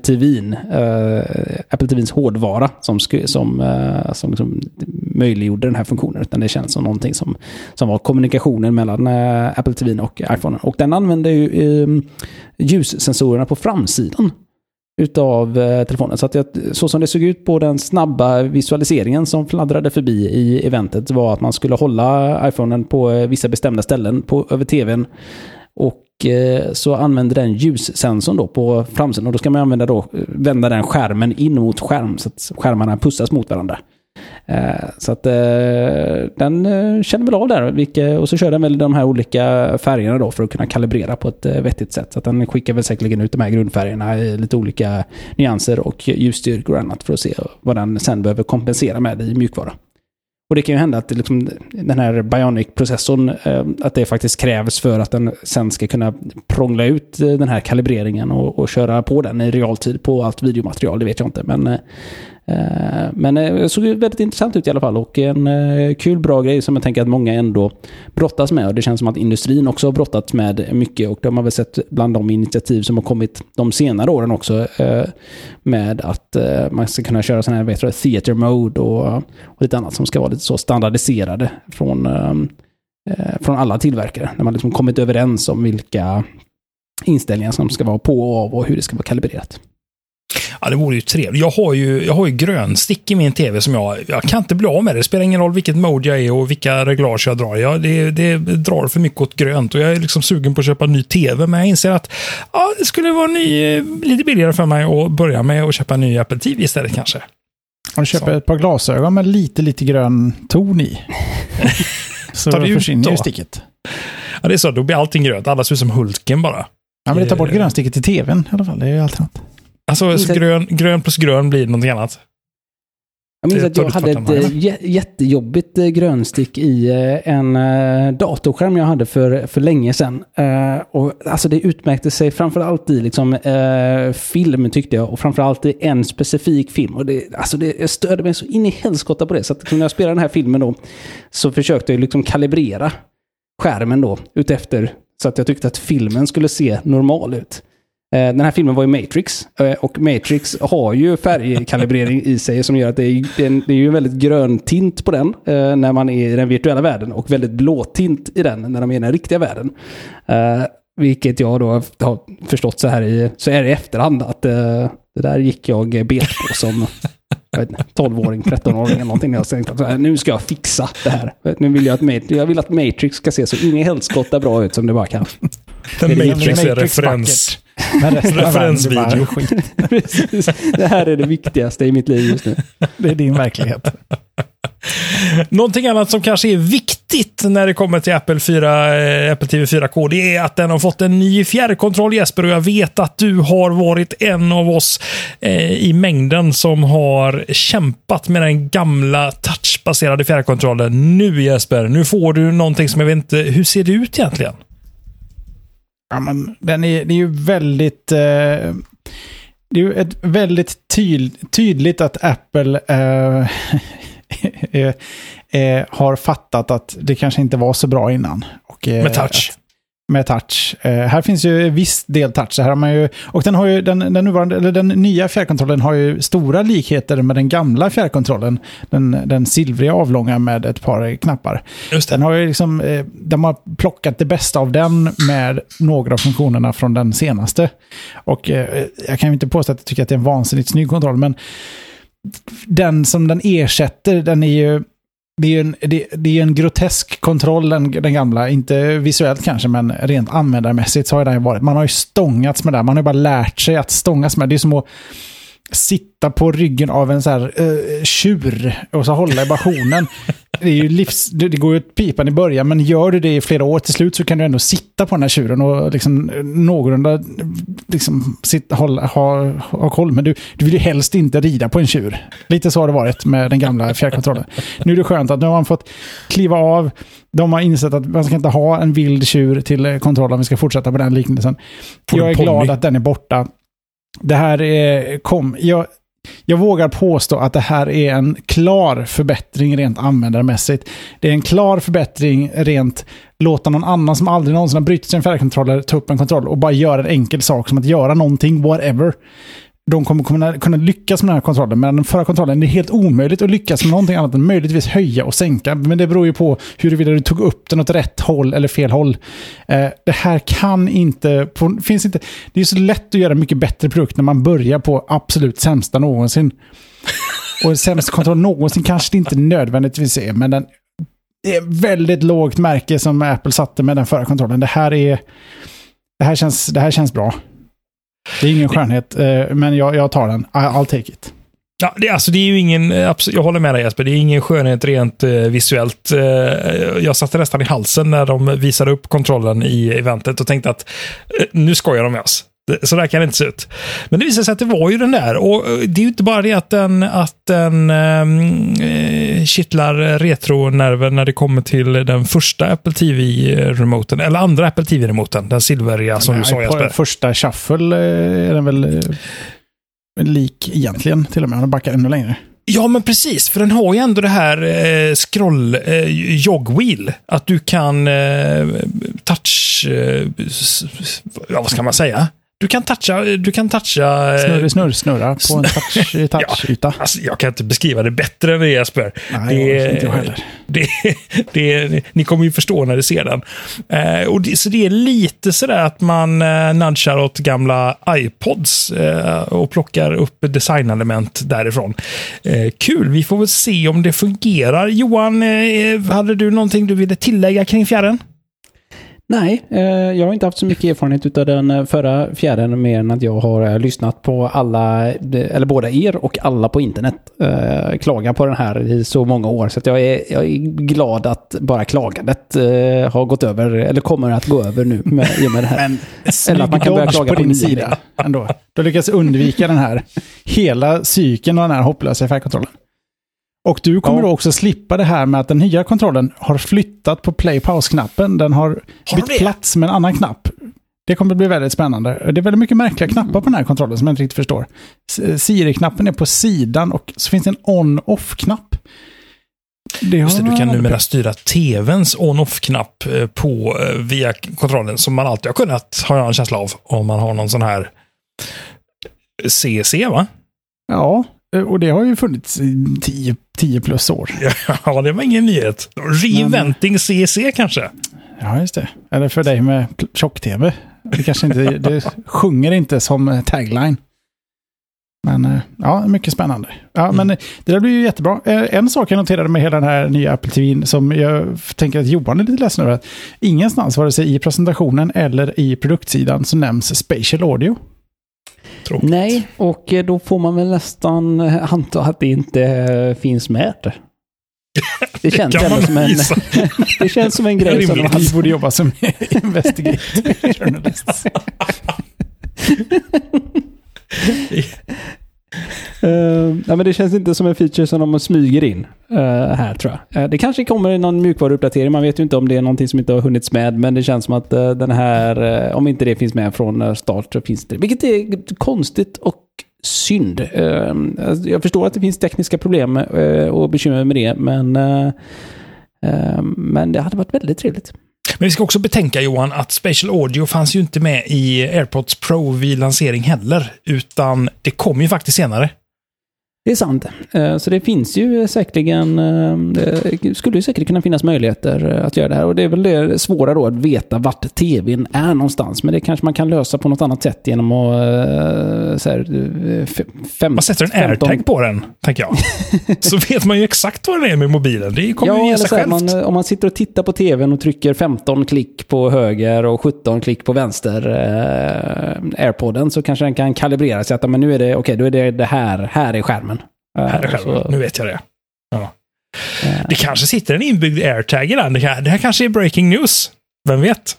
TV:ns hårdvara som liksom möjliggjorde den här funktionen, utan det känns som någonting som var kommunikationen mellan Apple TV:n och iPhone. Och den använder ju ljussensorerna på framsidan utav telefonen. Så att så som det såg ut på den snabba visualiseringen som fladdrade förbi i eventet var att man skulle hålla iPhonen på vissa bestämda ställen över tvn, och så använder den ljussensorn då på framsidan, och då ska man vända den skärmen in mot skärm så att skärmarna pussas mot varandra. Så att den känner väl av där, och så kör den väl de här olika färgerna då för att kunna kalibrera på ett vettigt sätt. Så att den skickar väl säkerligen ut de här grundfärgerna i lite olika nyanser och ljusstyrkor och annat för att se vad den sen behöver kompensera med i mjukvara. Och det kan ju hända att liksom, den här Bionic-processorn, att det faktiskt krävs för att den sen ska kunna prångla ut den här kalibreringen och köra på den i realtid på allt videomaterial, det vet jag inte. Men det såg väldigt intressant ut i alla fall, och en kul, bra grej som jag tänker att många ändå brottas med, och det känns som att industrin också har brottats med mycket, och de har väl sett bland de initiativ som har kommit de senare åren också med att man ska kunna köra sån här theater mode och lite annat som ska vara lite så standardiserade från alla tillverkare, när man liksom kommit överens om vilka inställningar som ska vara på och av och hur det ska vara kalibrerat. Ja, det vore ju trevligt. Jag har ju grönstick i min tv som jag kan inte bli av med det. Det spelar ingen roll vilket mode jag är och vilka reglage jag drar. Det drar för mycket åt grönt, och jag är liksom sugen på att köpa en ny tv, men jag inser att det skulle vara lite billigare för mig att börja med att köpa en ny Apple TV istället kanske. Och köpa ett par glasögon med lite grön ton i. Så då försvinner ju sticket. Ja, det är så. Då blir allting grönt. Alla ser ut som Hulken bara. Ja, men det tar bort grönsticket i tvn i alla fall. Det är ju allt annat. Alltså grön plus grön blir någonting annat. Jag minns att jag hade ett jättejobbigt grönstick i en datorskärm jag hade för länge sedan. Och alltså det utmärkte sig framförallt i liksom, film, tyckte jag. Och framförallt i en specifik film. Och jag störde mig så in i helskotta på det. Så att när jag spelade den här filmen då, så försökte jag liksom kalibrera skärmen då utefter, så att jag tyckte att filmen skulle se normal ut. Den här filmen var ju Matrix, och Matrix har ju färgkalibrering i sig som gör att det är ju en väldigt grön tint på den när man är i den virtuella världen, och väldigt blå tint i den när de är i den riktiga världen. Vilket jag då har förstått så här i efterhand att det där gick jag bet på som 12-åring, 13-åring eller någonting. Jag tänkte, nu ska jag fixa det här. Nu vill jag vill att Matrix ska se så in i helskotta bra ut som det bara kan. Den Matrix är referens. Men referensvideo. Precis. Det här är det viktigaste i mitt liv just nu. Det är din verklighet. Någonting annat som kanske är viktigt när det kommer till Apple TV 4K, det är att den har fått en ny fjärrkontroll, Jesper, och jag vet att du har varit en av oss i mängden som har kämpat med den gamla touchbaserade fjärrkontrollen. Nu, Jesper, nu får du någonting som jag vet inte, hur ser det ut egentligen? Ja, men det är ju väldigt... det är ju ett väldigt tydligt att Apple har fattat att det kanske inte var så bra innan. Och, med touch. Med touch. Här finns ju viss del touch. Här har man ju, och den har ju den nya fjärrkontrollen har ju stora likheter med den gamla fjärrkontrollen. Den silvriga avlånga med ett par knappar. Just det. Den har ju liksom, de har plockat det bästa av den med några av funktionerna från den senaste. Och jag kan ju inte påstå att jag tycker att det är en vansinnigt snygg kontroll, men den som den ersätter, den är ju det är en grotesk kontroll, den gamla, inte visuellt kanske, men rent användarmässigt så har den varit. Man har ju stångats med det, man har ju bara lärt sig att stångas med. Det är som att sitta på ryggen av en så här tjur och så hålla i bastionen. Det är ju det går ju ett pipan i början, men gör du det i flera år till slut så kan du ändå sitta på den här tjuren och liksom någorlunda liksom ha koll. Men du vill ju helst inte rida på en tjur. Lite så har det varit med den gamla fjärrkontrollen. Nu är det skönt att nu har man fått kliva av. De har insett att man ska inte ha en vild tjur till kontroll om vi ska fortsätta på den liknelsen. Jag är glad att den är borta. Det här är jag vågar påstå att det här är en klar förbättring rent användarmässigt. Det är en klar förbättring rent låta någon annan som aldrig någonsin har brytt sin fjärrkontroller ta upp en kontroll och bara göra en enkel sak som att göra någonting, whatever. De kommer kunna lyckas med den här kontrollen, men den förra kontrollen är helt omöjligt att lyckas med någonting annat än möjligtvis höja och sänka. Men det beror ju på huruvida du tog upp den åt rätt håll eller fel håll. Det här kan inte, finns inte. Det är så lätt att göra mycket bättre produkt när man börjar på absolut sämsta någonsin. Och sämsta kontroll någonsin kanske det inte nödvändigtvis är, men det är väldigt lågt märke som Apple satte med den förra kontrollen. Det här känns bra. Det är ingen skönhet, men jag tar den. I'll take it. Ja, det är ju ingen, jag håller med dig Jesper, det är ingen skönhet rent visuellt. Jag satte nästan i halsen när de visade upp kontrollen i eventet och tänkte att nu skojar de med oss. Så där kan det inte se ut. Men det visade sig att det var ju den där. Och det är ju inte bara det att den kittlar retronerven när det kommer till den första Apple TV-remoten. Eller andra Apple TV-remoten. Den silveriga som du sa, Jesper. Första Shuffle är den väl lik egentligen till och med. Den backar ännu längre. Ja, men precis. För den har ju ändå det här scroll jogwheel. Att du kan touch... vad ska man säga? Du kan toucha snurra på en touchyta. Ja, alltså, jag kan inte beskriva det bättre än det, Jesper. Nej, inte heller. Ni kommer ju förstå när ni ser den. Så det är lite sådär att man nudgar åt gamla iPods och plockar upp designelement därifrån. Kul, vi får väl se om det fungerar. Johan, hade du någonting du ville tillägga kring fjärren? Nej, jag har inte haft så mycket erfarenhet av den förra fjärren mer än att jag har lyssnat på alla, eller båda er och alla på internet klaga på den här i så många år. Så att jag är glad att bara klagandet har gått över, eller kommer att gå över nu i och med det här. Men eller att man kan börja klaga på din sida ändå. Du lyckas undvika den här hela cykeln och den här hopplösa fjärrkontrollen. Och du kommer då också slippa det här med att den nya kontrollen har flyttat på play-pause-knappen. Den har bytt plats med en annan knapp. Det kommer bli väldigt spännande. Det är väldigt mycket märkliga knappar på den här kontrollen som jag inte riktigt förstår. Siri-knappen är på sidan och så finns det en on-off-knapp. Just det, du kan numera styra tvns on-off-knapp via kontrollen som man alltid har kunnat, har jag en känsla av, om man har någon sån här CC, va? Ja. Och det har ju funnits i 10 plus år. Ja, det var ingen nyhet. Reinventing CC kanske? Ja, just det. Eller för dig med tjock-tv. Det kanske inte, det sjunger inte som tagline. Men ja, mycket spännande. Ja, men det där blir ju jättebra. En sak jag noterade med hela den här nya Apple TV som jag tänker att Johan är lite ledsen över, att ingenstans, vare sig i presentationen eller i produktsidan, så nämns Spatial Audio. Tråkigt. Nej, och då får man väl nästan anta att det inte finns med. Det känns som en det känns som en grej som vi borde jobba som investigative journalists. Ja, men det känns inte som en feature som de smyger in här, tror jag. Det kanske kommer någon mjukvaruuppdatering. Man vet ju inte om det är någonting som inte har hunnits med, men det känns som att den här, om inte det finns med från start, så finns det. Vilket är konstigt och synd. Jag förstår att det finns tekniska problem och bekymmer med det, men det hade varit väldigt trevligt. Men vi ska också betänka, Johan, att Spatial Audio fanns ju inte med i AirPods Pro vid lansering heller, utan det kom ju faktiskt senare. Det är sant. Så det finns ju säkerligen, skulle ju säkert kunna finnas möjligheter att göra det här. Och det är väl det svåra då, att veta vart tvn är någonstans. Men det kanske man kan lösa på något annat sätt genom att man sätter en AirTag på den, tänker jag. Så vet man ju exakt vad det är med mobilen. Det kommer ju ge sig självt. Om man sitter och tittar på tvn och trycker 15 klick på höger och 17 klick på vänster AirPodden, så kanske den kan kalibrera sig att men nu är det okej, då är det här är skärmen. Nu vet jag det. Ja. Det kanske sitter en inbyggd AirTag i den. Det här kanske är breaking news. Vem vet?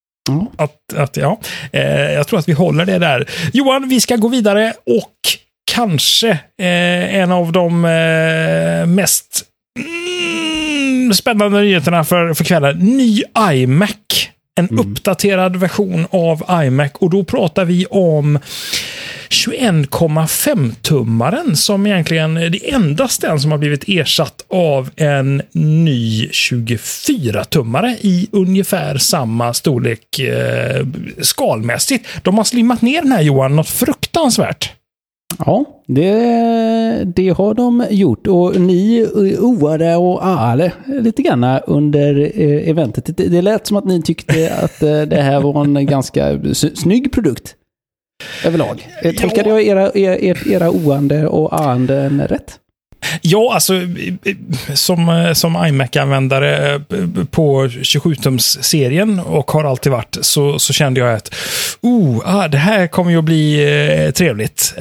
Jag tror att vi håller det där. Johan, vi ska gå vidare och kanske en av de mest spännande nyheterna för kvällen. Ny iMac. En uppdaterad version av iMac. Och då pratar vi om 21,5-tummaren som egentligen är det endast den som har blivit ersatt av en ny 24-tummare i ungefär samma storlek skalmässigt. De har slimmat ner den här, Johan, något fruktansvärt. Ja, det har de gjort, och ni oade och ale lite grann under eventet. Det lät som att ni tyckte att det här var en ganska snygg produkt överlag. Tolkade jag era oande och aande rätt? Ja, alltså som iMac-användare på 27-tums-serien och har alltid varit, så kände jag att det här kommer ju att bli trevligt.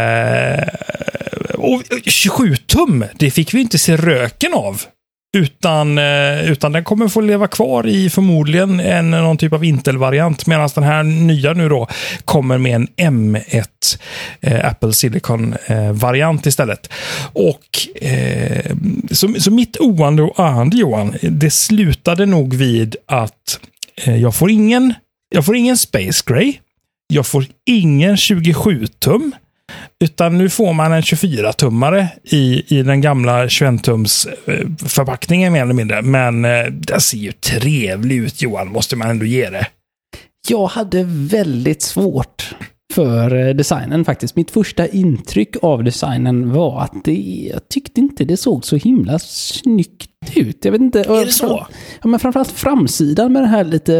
Och 27-tum, det fick vi inte se röken av. Utan den kommer få leva kvar i förmodligen någon typ av Intel-variant, medan den här nya nu då kommer med en M1 Apple Silicon-variant istället. Och så mitt oande och ahande, Johan, det slutade nog vid att jag får ingen Space Gray, jag får ingen 27-tum, utan nu får man en 24-tummare i den gamla 21-tums förpackningen mer eller mindre. Men det ser ju trevlig ut, Johan, måste man ändå ge det. Jag hade väldigt svårt för designen faktiskt. Mitt första intryck av designen var att jag tyckte inte det såg så himla snyggt ut. Jag vet inte. Är det så? Ja, men framförallt framsidan med det här lite...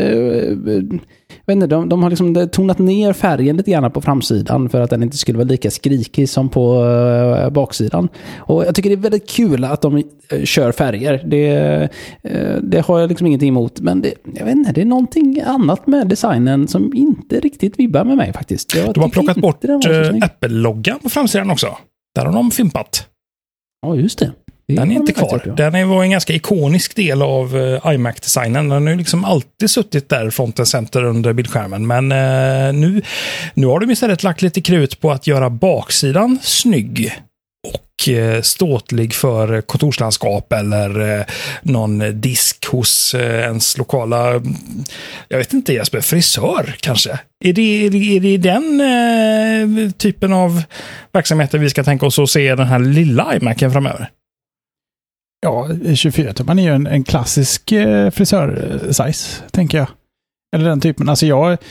de har liksom tonat ner färgen lite grann på framsidan för att den inte skulle vara lika skrikig som på baksidan. Och jag tycker det är väldigt kul att de kör färger. Det har jag liksom ingenting emot. Men jag vet inte, det är någonting annat med designen som inte riktigt vibbar med mig faktiskt. De har plockat bort Apple-loggan på framsidan också. Där har de fimpat. Ja, just det. Den är inte kvar. Den var en ganska ikonisk del av iMac-designen. Den har ju liksom alltid suttit där front and center under bildskärmen. Men nu har de istället lagt lite krut på att göra baksidan snygg och ståtlig för kontorslandskap eller någon disk hos ens lokala, jag vet inte, Jesper, frisör kanske. Är det den typen av verksamheter vi ska tänka oss att se den här lilla iMacen framöver? Ja, 24-tumman är ju en klassisk frisör-size, tänker jag. Eller den typen. Alltså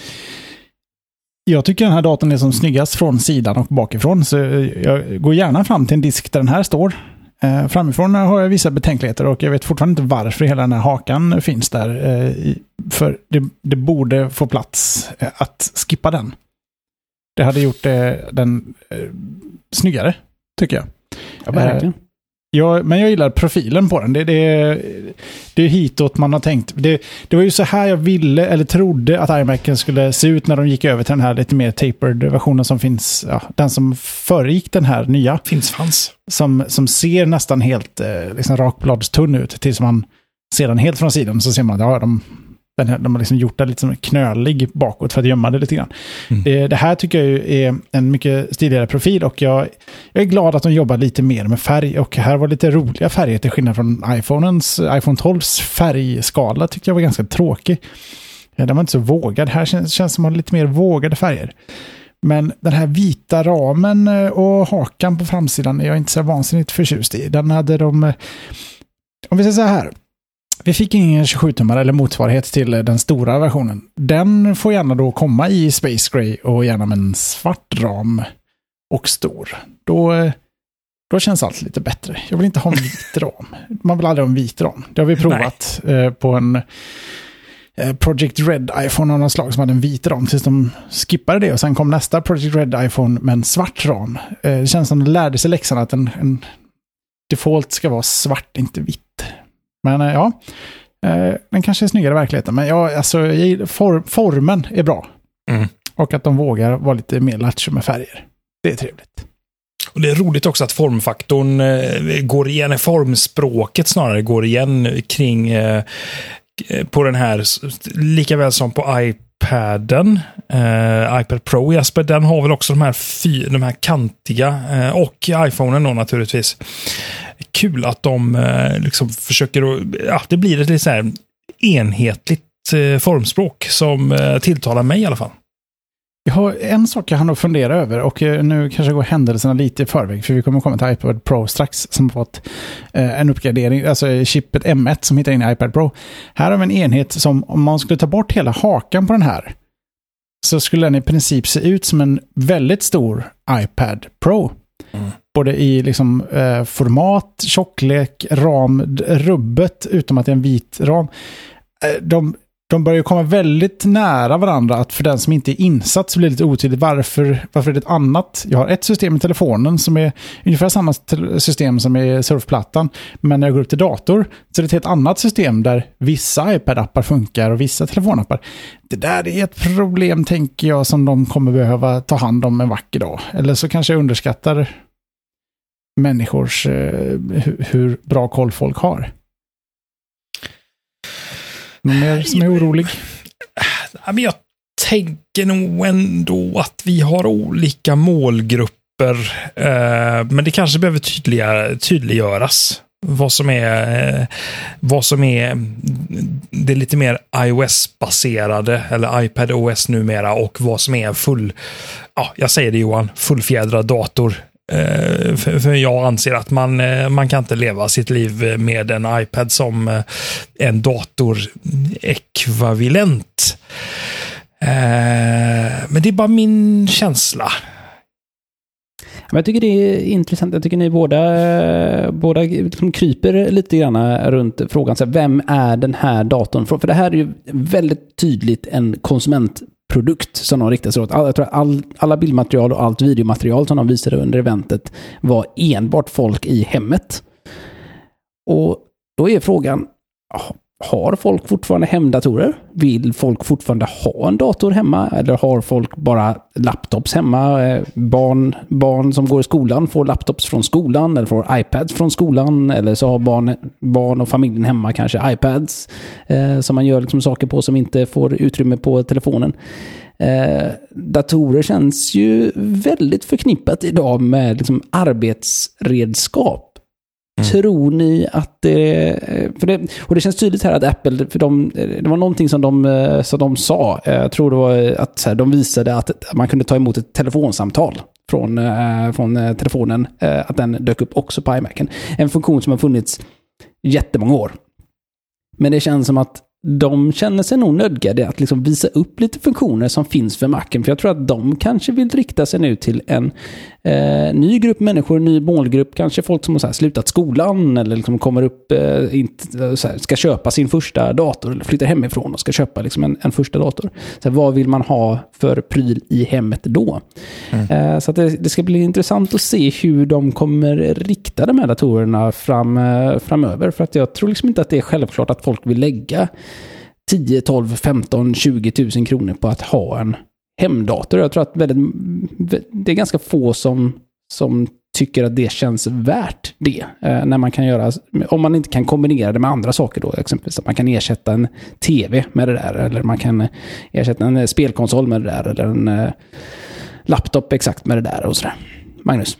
jag tycker den här datorn är som snyggast från sidan och bakifrån. Så jag går gärna fram till en disk där den här står. Framifrån har jag vissa betänkligheter och jag vet fortfarande inte varför hela den här hakan finns där. För det borde få plats att skippa den. Det hade gjort den snyggare, tycker jag. Ja, verkligen. Men jag gillar profilen på den. Det är hitåt man har tänkt. Det var ju så här jag ville eller trodde att iMacen skulle se ut när de gick över till den här lite mer tapered versionen som finns. Ja, den som föregick den här nya. Fanns. Som ser nästan helt liksom rakbladstunn ut. Tills man ser den helt från sidan så ser man att de har liksom gjort det lite som knölig bakåt för att gömma det lite grann. Det här tycker jag är en mycket stiligare profil och jag är glad att de jobbar lite mer med färg och här var lite roliga färger till skillnad från iPhone 12s färgskala tyckte jag var ganska tråkig. Den var inte så vågad. Här känns som att ha lite mer vågade färger. Men den här vita ramen och hakan på framsidan är jag inte så vansinnigt förtjust i. Den hade om vi säger så här. Vi fick ingen 27-tummare eller motsvarighet till den stora versionen. Den får gärna då komma i Space Gray och gärna med en svart ram och stor. Då känns allt lite bättre. Jag vill inte ha en vit ram. Man vill aldrig ha en vit ram. Det har vi provat på en Project Red iPhone av någon slag som hade en vit ram tills de skippade det och sen kom nästa Project Red iPhone med en svart ram. Det känns som de lärde sig läxan att en default ska vara svart, inte vitt. Men ja, den kanske är snyggare i verkligheten. Men formen är bra. Och att de vågar vara lite mer lattjo med färger. Det är trevligt. Och det är roligt också att formfaktorn går igen, formspråket snarare går igen kring på den här, lika väl som på iPaden, iPad Pro, Jasper, den har väl också de här kantiga och iPhonen då naturligtvis. Kul att de liksom försöker det blir ett lite så här enhetligt formspråk som tilltalar mig i alla fall. Jag har en sak jag hann att fundera över och nu kanske går händelserna lite i förväg för vi kommer komma till iPad Pro strax som har fått en uppgradering, alltså chippet M1 som hittar in i iPad Pro. Här har vi en enhet som om man skulle ta bort hela hakan på den här så skulle den i princip se ut som en väldigt stor iPad Pro. Både i liksom, format, tjocklek, ram, rubbet utom att det är en vit ram. De börjar komma väldigt nära varandra att för den som inte är insatt så blir det lite otydligt varför är det ett annat. Jag har ett system i telefonen som är ungefär samma system som i surfplattan men när jag går upp till dator så är det ett helt annat system där vissa iPad-appar funkar och vissa telefonappar. Det där är ett problem tänker jag som de kommer behöva ta hand om en vacker dag. Eller så kanske jag underskattar människors hur bra koll folk har. Någon mer som är orolig? Men jag tänker nog ändå att vi har olika målgrupper. Men det kanske behöver tydliggöras. Vad som är det lite mer iOS-baserade eller iPadOS numera och vad som är jag säger det Johan, fullfjädrad dator. För jag anser att man kan inte leva sitt liv med en iPad som en dator-ekvivalent. Men det är bara min känsla. Men jag tycker det är intressant. Jag tycker ni båda liksom kryper lite grann runt frågan. Så vem är den här datorn? För det här är ju väldigt tydligt en konsumentprodukt som de riktar sig åt. Jag tror att alla bildmaterial och allt videomaterial som de visade under eventet var enbart folk i hemmet. Och då är frågan, har folk fortfarande hemdatorer? Vill folk fortfarande ha en dator hemma? Eller har folk bara laptops hemma? Barn som går i skolan får laptops från skolan eller får iPads från skolan. Eller så har barn och familjen hemma kanske iPads som man gör liksom saker på som inte får utrymme på telefonen. Datorer känns ju väldigt förknippat idag med liksom arbetsredskap. Tror ni att och det känns tydligt här att Apple, för det var någonting som de sa, jag tror det var att så här, de visade att man kunde ta emot ett telefonsamtal från telefonen, att den dök upp också på iMacen. En funktion som har funnits jättemånga år. Men det känns som att de känner sig nog nödgade att liksom visa upp lite funktioner som finns för Macen. För jag tror att de kanske vill rikta sig nu till ny grupp människor, ny målgrupp, kanske folk som har så här slutat skolan eller liksom kommer upp, ska köpa sin första dator eller flyttar hemifrån och ska köpa liksom en första dator. Så vad vill man ha för pryl i hemmet då? Så att det ska bli intressant att se hur de kommer rikta de här datorerna framöver, för att jag tror liksom inte att det är självklart att folk vill lägga 10, 12, 15, 20 000 kronor på att ha en hemdator. Jag tror att det är ganska få som tycker att det känns värt det. När man kan göra, om man inte kan kombinera det med andra saker då, exempelvis att man kan ersätta en tv med det där, eller man kan ersätta en spelkonsol med det där, eller en laptop exakt med det där och sådär. Magnus?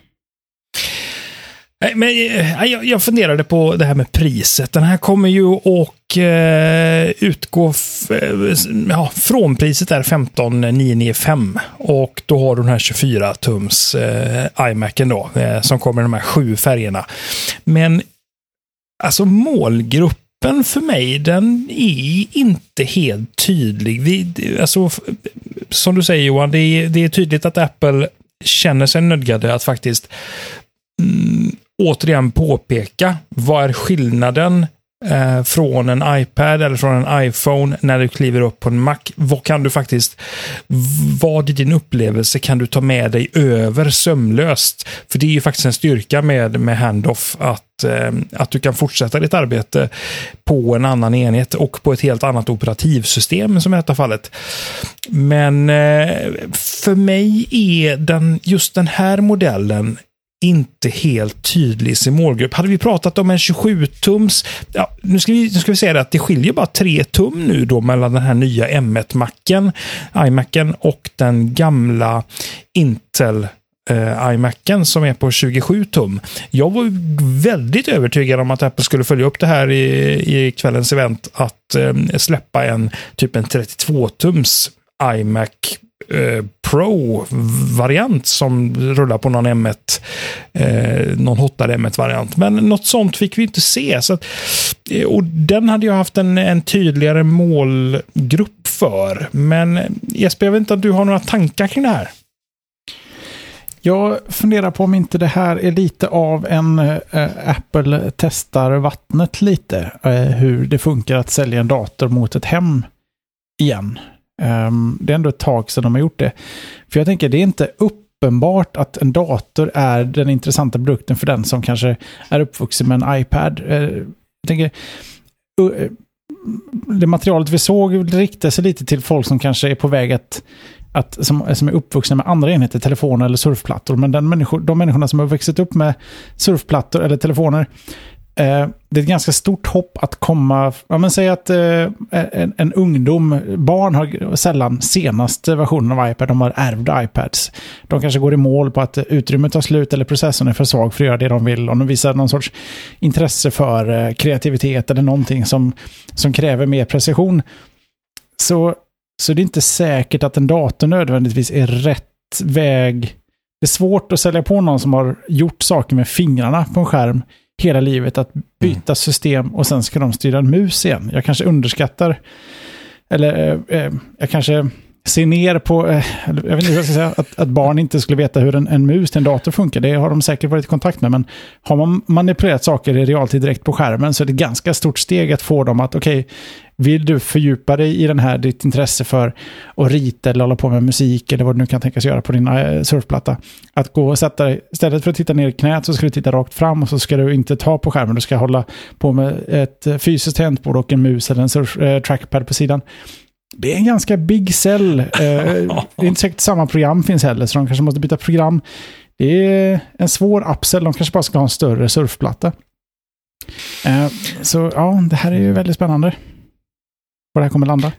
Men jag funderade på det här med priset. Den här kommer ju och utgå från priset är 15995 och då har du den här 24-tums iMacen då som kommer i de här 7 färgerna. Men alltså målgruppen för mig, den är inte helt tydlig. Alltså, som du säger Johan, det är tydligt att Apple känner sig nödgade att faktiskt återigen påpeka vad är skillnaden från en iPad eller från en iPhone när du kliver upp på en Mac. Vad i din upplevelse kan du ta med dig över sömlöst? För det är ju faktiskt en styrka med handoff att du kan fortsätta ditt arbete på en annan enhet och på ett helt annat operativsystem som i detta fallet. Men för mig är just den här modellen inte helt tydlig i sin målgrupp. Hade vi pratat om en 27-tums, nu ska vi säga att det skiljer bara 3 tum nu då mellan den här nya M1-Macen, iMacen och den gamla Intel iMacen som är på 27 tum. Jag var väldigt övertygad om att Apple skulle följa upp det här i kvällens event, att släppa en 32-tums iMac Pro-variant som rullar på någon M1, någon hotad M1-variant. Men något sånt fick vi inte se. Och den hade jag haft en tydligare målgrupp för. Men Jesper, jag vet inte om du har några tankar kring det här? Jag funderar på om inte det här är lite av en Apple testar vattnet lite. Hur det funkar att sälja en dator mot ett hem igen. Det är ändå ett tag sedan de har gjort det. För jag tänker, det är inte uppenbart att en dator är den intressanta produkten för den som kanske är uppvuxen med en iPad. Jag tänker, det materialet vi såg riktar sig lite till folk som kanske är på väg som är uppvuxna med andra enheter, telefoner eller surfplattor. Men de människorna som har växt upp med surfplattor eller telefoner, det är ett ganska stort hopp att komma. Säg att en barn har sällan senaste versionen av iPad, de har ärvda iPads. De kanske går i mål på att utrymmet tar slut eller processorn är för svag för att göra det de vill. Om de visar någon sorts intresse för kreativitet eller någonting som kräver mer precision, så det är inte säkert att en dator nödvändigtvis är rätt väg. Det är svårt att sälja på någon som har gjort saker med fingrarna på en skärm hela livet, att byta system och sen ska de styra en mus igen. Jag kanske underskattar, eller jag kanske ser ner på, jag vet inte hur jag ska säga, att barn inte skulle veta hur en mus till en dator funkar. Det har de säkert varit i kontakt med, men har man manipulerat saker i realtid direkt på skärmen så är det ett ganska stort steg att få dem att vill du fördjupa dig i ditt intresse för att rita eller hålla på med musik eller vad du nu kan tänkas göra på din surfplatta, att gå och sätta dig, istället för att titta ner i knät så ska du titta rakt fram och så ska du inte ta på skärmen, du ska hålla på med ett fysiskt tangentbord och en mus eller en trackpad på sidan. Det är en ganska big sell. Det är inte säkert samma program finns heller, så de kanske måste byta program. Det är en svår upsell. De kanske bara ska ha en större surfplatta. Så ja, det här är ju väldigt spännande. Var det här kommer landa.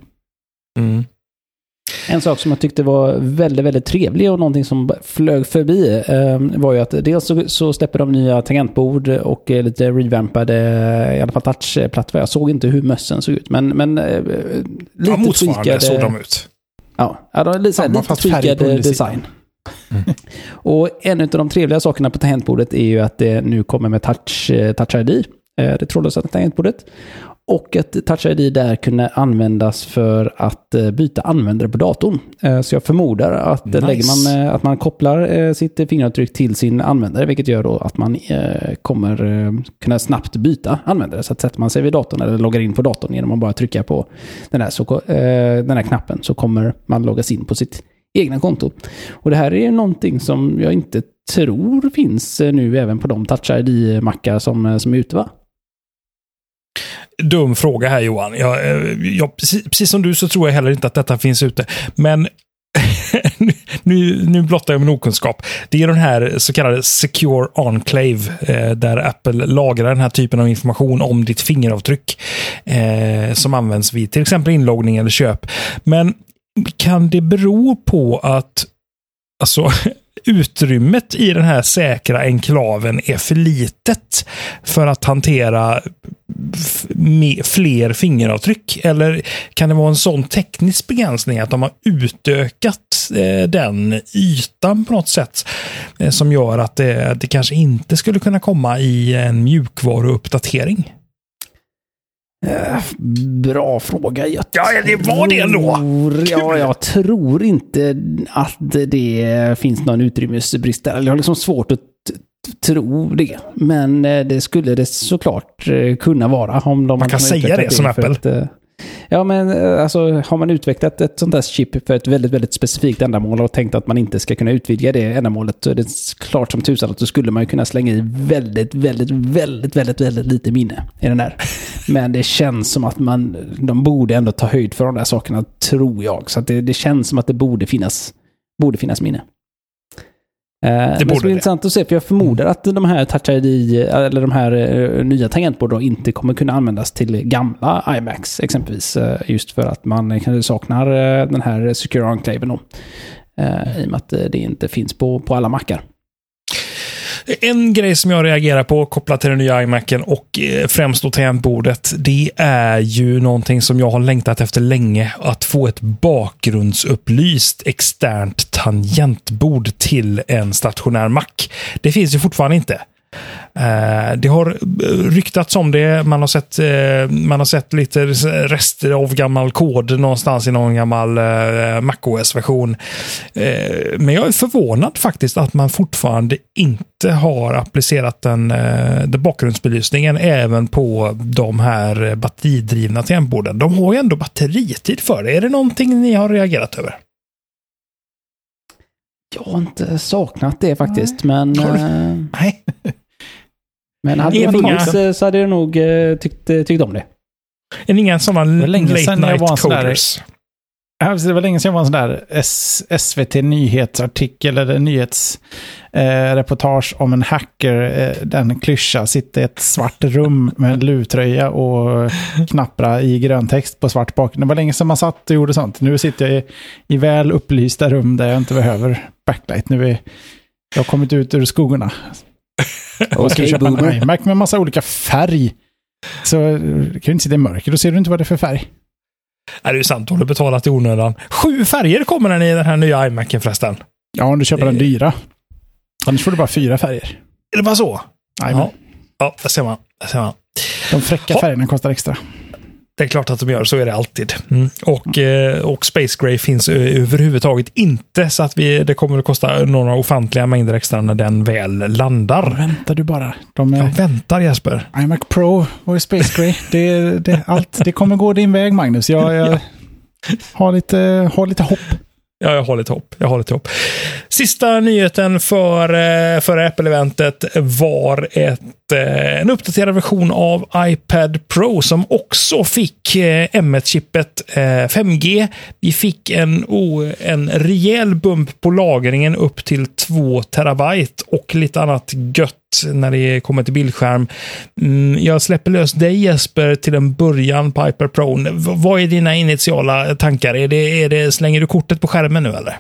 En sak som jag tyckte var väldigt, väldigt trevlig och någonting som flög förbi var ju att dels så släpper de nya tangentbord och lite revampade, i alla fall touchplatta. Jag såg inte hur mössen såg ut, men lite motsvarande såg de ut. Ja, lite tweakad design. Och en av de trevliga sakerna på tangentbordet är ju att det nu kommer med Touch ID, det trådlösa tangentbordet. Och att Touch ID där kunde användas för att byta användare på datorn. Så jag förmodar att lägger man, att man kopplar sitt fingeravtryck till sin användare, vilket gör då att man kommer kunna snabbt byta användare. Så att sätter man sig vid datorn eller loggar in på datorn genom att bara trycka på den här knappen, så kommer man loggas in på sitt egna konto. Och det här är någonting som jag inte tror finns nu även på de Touch ID-mackar som är ute, va? Dum fråga här, Johan. Precis som du så tror jag heller inte att detta finns ute. Men nu blottar jag min okunskap. Det är den här så kallade Secure Enclave där Apple lagrar den här typen av information om ditt fingeravtryck som används vid till exempel inloggning eller köp. Men kan det bero på att utrymmet i den här säkra enklaven är för litet för att hantera fler fingeravtryck? Eller kan det vara en sån teknisk begränsning att de har utökat den ytan på något sätt som gör att det kanske inte skulle kunna komma i en mjukvaruuppdatering? Bra fråga. Det var det ändå. Jag tror inte att det finns någon utrymmesbrist där. Jag har liksom svårt att tro det. Men det skulle det såklart kunna vara. Om de man kan säga det som Apple. Ja, men alltså, har man utvecklat ett sånt där chip för ett väldigt, väldigt specifikt ändamål och tänkt att man inte ska kunna utvidga det ändamålet, så är det klart som tusan att då skulle man ju kunna slänga i väldigt, väldigt, väldigt, väldigt, väldigt lite minne i den här. Men det känns som att de borde ändå ta höjd för de där sakerna, tror jag. Så att det känns som att det borde finnas minne. Det borde det. Intressant att se, för jag förmodar att de här Touch ID eller de här nya tangentborden inte kommer kunna användas till gamla iMacs exempelvis, just för att man kanske saknar den här Secure Enclaven då, i och med att det inte finns på alla mackar. En grej som jag reagerar på kopplat till den nya iMacen och främst då tangentbordet, det är ju någonting som jag har längtat efter länge, att få ett bakgrundsupplyst externt tangentbord till en stationär Mac. Det finns ju fortfarande inte. Det har ryktats om det. Man har sett lite rester av gammal kod någonstans i någon gammal macOS-version. Men jag är förvånad faktiskt att man fortfarande inte har applicerat den bakgrundsbelysningen även på de här batteridrivna tangentborden. De har ju ändå batteritid för det. Är det någonting ni har reagerat över? Jag har inte saknat det faktiskt, men... Nej. Men hade jag funnits så hade jag nog tyckt om det. Är det inga sådana late night coders? Det var länge sedan jag var en sån där SVT nyhetsartikel eller nyhetsreportage om en hacker, den klyscha, sitter i ett svart rum med en luvtröja och knappra i grön text på svart bakgrund. Det var länge sedan man satt och gjorde sånt. Nu sitter jag i väl upplysta rum där jag inte behöver backlight. Jag har kommit ut ur skuggorna. Och ska köpa en iMac med en massa olika färg. Så kan du inte sitta i mörker, då ser du inte vad det är för färg. Det är ju sant, du har betalat i onödan. 7 färger kommer den i den här nya iMacen förresten. Ja, om du köper den dyra. Annars får du bara 4 färger. Är det bara så? Ja, det ser man. De fräcka färgerna kostar extra. Det är klart att de gör, så är det alltid. Och Space Gray finns överhuvudtaget inte, så att det kommer att kosta några ofantliga mängder extra när den väl landar. Väntar du bara. Jag väntar, Jesper. iMac Pro och Space Gray. Det kommer gå din väg, Magnus. Jag har lite hopp. Ja, jag har lite hopp. Sista nyheten för Apple-eventet var en uppdaterad version av iPad Pro som också fick M1-chippet 5G. Vi fick en rejäl bump på lagringen upp till 2 terabyte och lite annat gött när det kommer till bildskärm. Jag släpper lös dig, Jesper, till en början på iPad Pro. Vad är dina initiala tankar? Slänger du kortet på skärmen nu eller?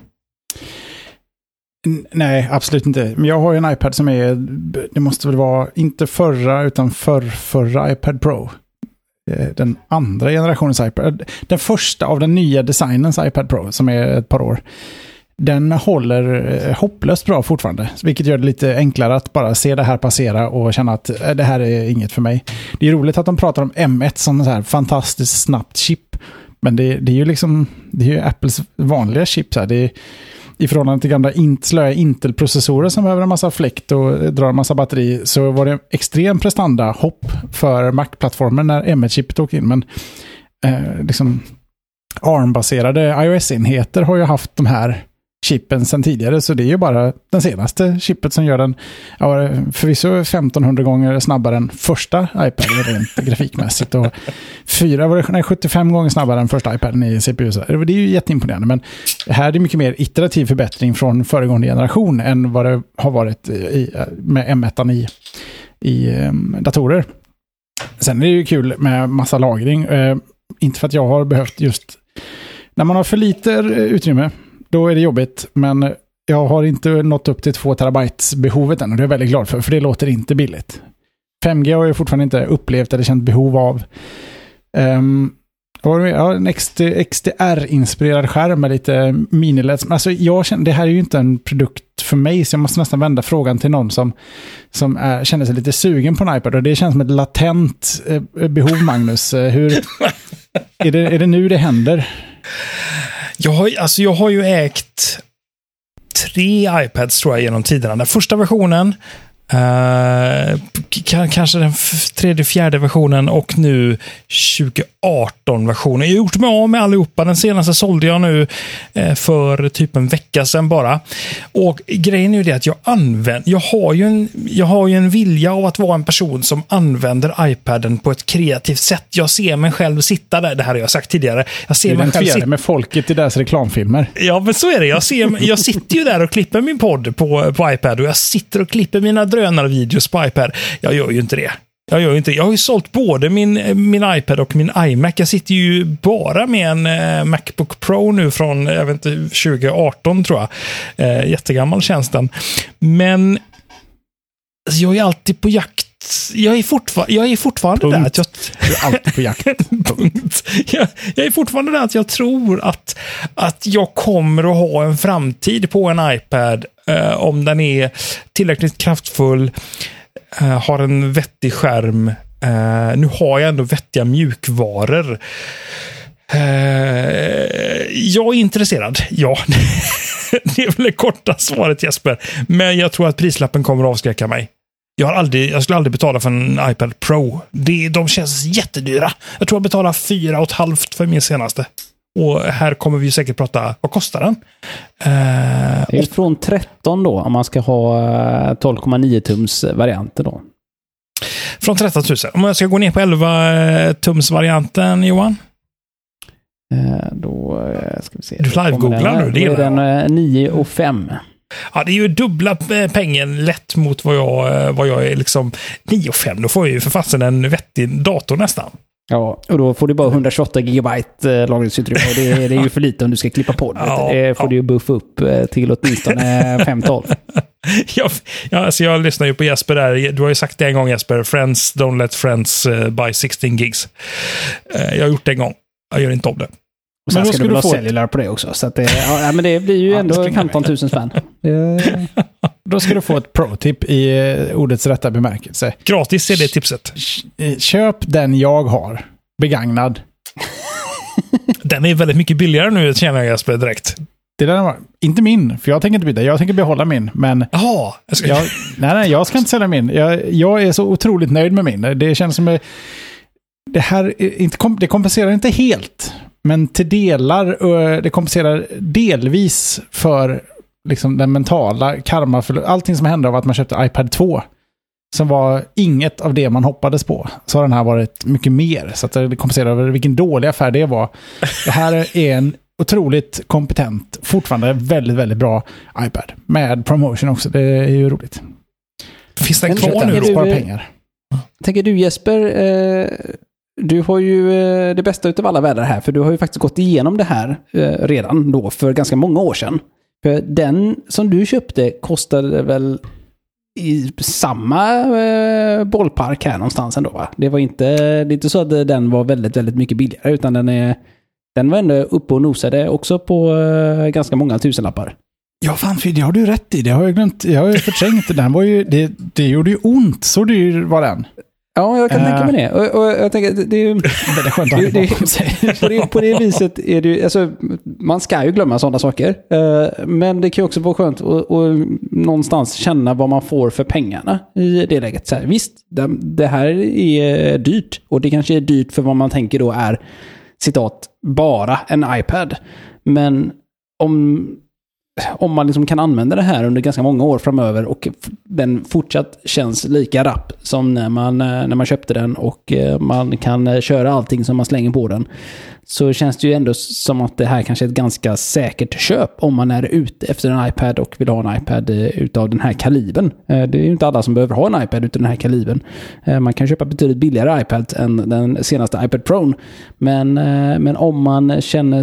Nej, absolut inte. Men jag har ju en iPad som det måste väl vara inte förra utan förra iPad Pro. Den andra generationens iPad. Den första av den nya designens iPad Pro som är ett par år. den håller hopplöst bra fortfarande. Vilket gör det lite enklare att bara se det här passera och känna att det här är inget för mig. Det är roligt att de pratar om M1 som så här fantastiskt snabbt chip. Men det är ju liksom, det är ju Apples vanliga chip. Så här. Det är, i förhållande till gamla slöa Intel-processorer som behöver en massa fläkt och drar en massa batteri, så var det extrem prestanda hopp för Mac-plattformen när M1-chipet åkte in. Men liksom ARM-baserade iOS-enheter har ju haft de här chippen sedan tidigare, så det är ju bara den senaste chippet som gör den förvisso 1500 gånger snabbare än första iPaden rent grafikmässigt och 75 gånger snabbare än första iPaden i CPU. Så det är ju jätteimponerande, men det här är mycket mer iterativ förbättring från föregående generation än vad det har varit med M1 i datorer. Sen är det ju kul med massa lagring, inte för att jag har behövt just när man har för lite utrymme. Då är det jobbigt, men jag har inte nått upp till 2 terabytes behovet än och det är jag väldigt glad för det låter inte billigt. 5G har jag fortfarande inte upplevt eller känt behov av. En XDR-inspirerad skärm med lite mini-LEDs. Alltså jag känner, det här är ju inte en produkt för mig, så jag måste nästan vända frågan till någon som känner sig lite sugen på en iPad, och det känns som ett latent behov, Magnus. Är det nu det händer? Jag har ju ägt 3 iPads tror jag genom tiderna. Den första versionen, kanske den 3:e, 4:e versionen och nu 2018-versionen. Jag har gjort mig av med allihopa. Den senaste sålde jag nu för typ en vecka sedan bara. Och grejen är ju det att jag har ju en vilja av att vara en person som använder iPaden på ett kreativt sätt. Jag ser mig själv sitta där. Det här har jag sagt tidigare. Jag ser mig själv sitta med folket i deras reklamfilmer. Ja, men så är det. Jag sitter ju där och klipper min podd på iPad, och jag sitter och klipper mina drönarvideos på iPad. Jag gör ju inte det. Jag har ju sålt både min iPad och min iMac. Jag sitter ju bara med en MacBook Pro nu från 2018 tror jag. Jättegammal tjänsten. Men alltså, jag är alltid på jakt. Jag är fortfarande där att du är alltid på jakt. Jag är fortfarande där att jag tror att jag kommer att ha en framtid på en iPad om den är tillräckligt kraftfull, har en vettig skärm. Nu har jag ändå vettiga mjukvaror. Jag är intresserad. Ja, det är väl det korta svaret, Jesper. Men jag tror att prislappen kommer att avskräcka mig. Jag skulle aldrig betala för en iPad Pro. De känns jättedyra. Jag tror jag betalar 4,5 för min senaste. Och här kommer vi säkert prata, vad kostar den? Det är från 13 då, om man ska ha 12,9 tums varianter då. Från 13 000. Om jag ska gå ner på 11 tums varianten, Johan? Då ska vi se. Du live-googlar nu. Det är den 9,5. Ja, det är ju dubbla pengen lätt mot vad jag är liksom 9,5. Då får jag ju för fasen en vettig dator nästan. Ja, och då får du bara 128 gigabyte lagringsutrymme. Och det är ju för lite om du ska klippa på det. Det får du ju buffa upp till åtminstone 512. Alltså jag lyssnar ju på Jesper där. Du har ju sagt det en gång, Jesper. Friends don't let friends buy 16 gigs. Jag har gjort det en gång. Jag gör inte om det. Och sen ska du väl ha cellular på det också. Så att men det blir ju ändå 15 000 spänn. Då ska du få ett pro-tip i ordets rätta bemärkelse. Gratis är det tipset. Köp den jag har. Begagnad. Den är väldigt mycket billigare nu, känner jag, Jesper, direkt. Det där var inte min, för jag tänker inte byta. Jag tänker behålla min, men... Jaha. Nej, jag ska inte sälja min. Jag är så otroligt nöjd med min. Det känns som... Det här det kompenserar inte helt, men till delar, det kompenserar delvis för liksom den mentala karma, för allting som hände av att man köpte iPad 2 som var inget av det man hoppades på, så har den här varit mycket mer, så att det kompenserar över vilken dålig affär det var. Det här är en otroligt kompetent, fortfarande väldigt, väldigt bra iPad med promotion också. Det är ju roligt. Finns det kvar nu? Spara pengar. Tänker du, Jesper, du har ju det bästa utav alla världar här, för du har ju faktiskt gått igenom det här redan då för ganska många år sedan. För den som du köpte kostade väl i samma bollpark här någonstans ändå, va? Det är inte så att den var väldigt, väldigt mycket billigare, utan den var ändå uppe och nosade också på ganska många tusenlappar. Ja, fan, det har du rätt i. Det har jag glömt. Jag har ju förträngt. Den var ju, det gjorde ju ont. Så dyr var den. Ja, jag kan tänka mig det. Och jag tänker, det är ju... Det är skönt att på det viset är det ju... Alltså, man ska ju glömma sådana saker. Men det kan ju också vara skönt att någonstans känna vad man får för pengarna i det läget. Så här, visst, det här är dyrt. Och det kanske är dyrt för vad man tänker då är, citat, bara en iPad. Men om man liksom kan använda det här under ganska många år framöver och den fortsatt känns lika rapp som när man köpte den och man kan köra allting som man slänger på den, så känns det ju ändå som att det här kanske är ett ganska säkert köp om man är ute efter en iPad och vill ha en iPad utav den här kalibern. Det är ju inte alla som behöver ha en iPad utav den här kalibern. Man kan köpa betydligt billigare iPad än den senaste iPad Pro, men om man känner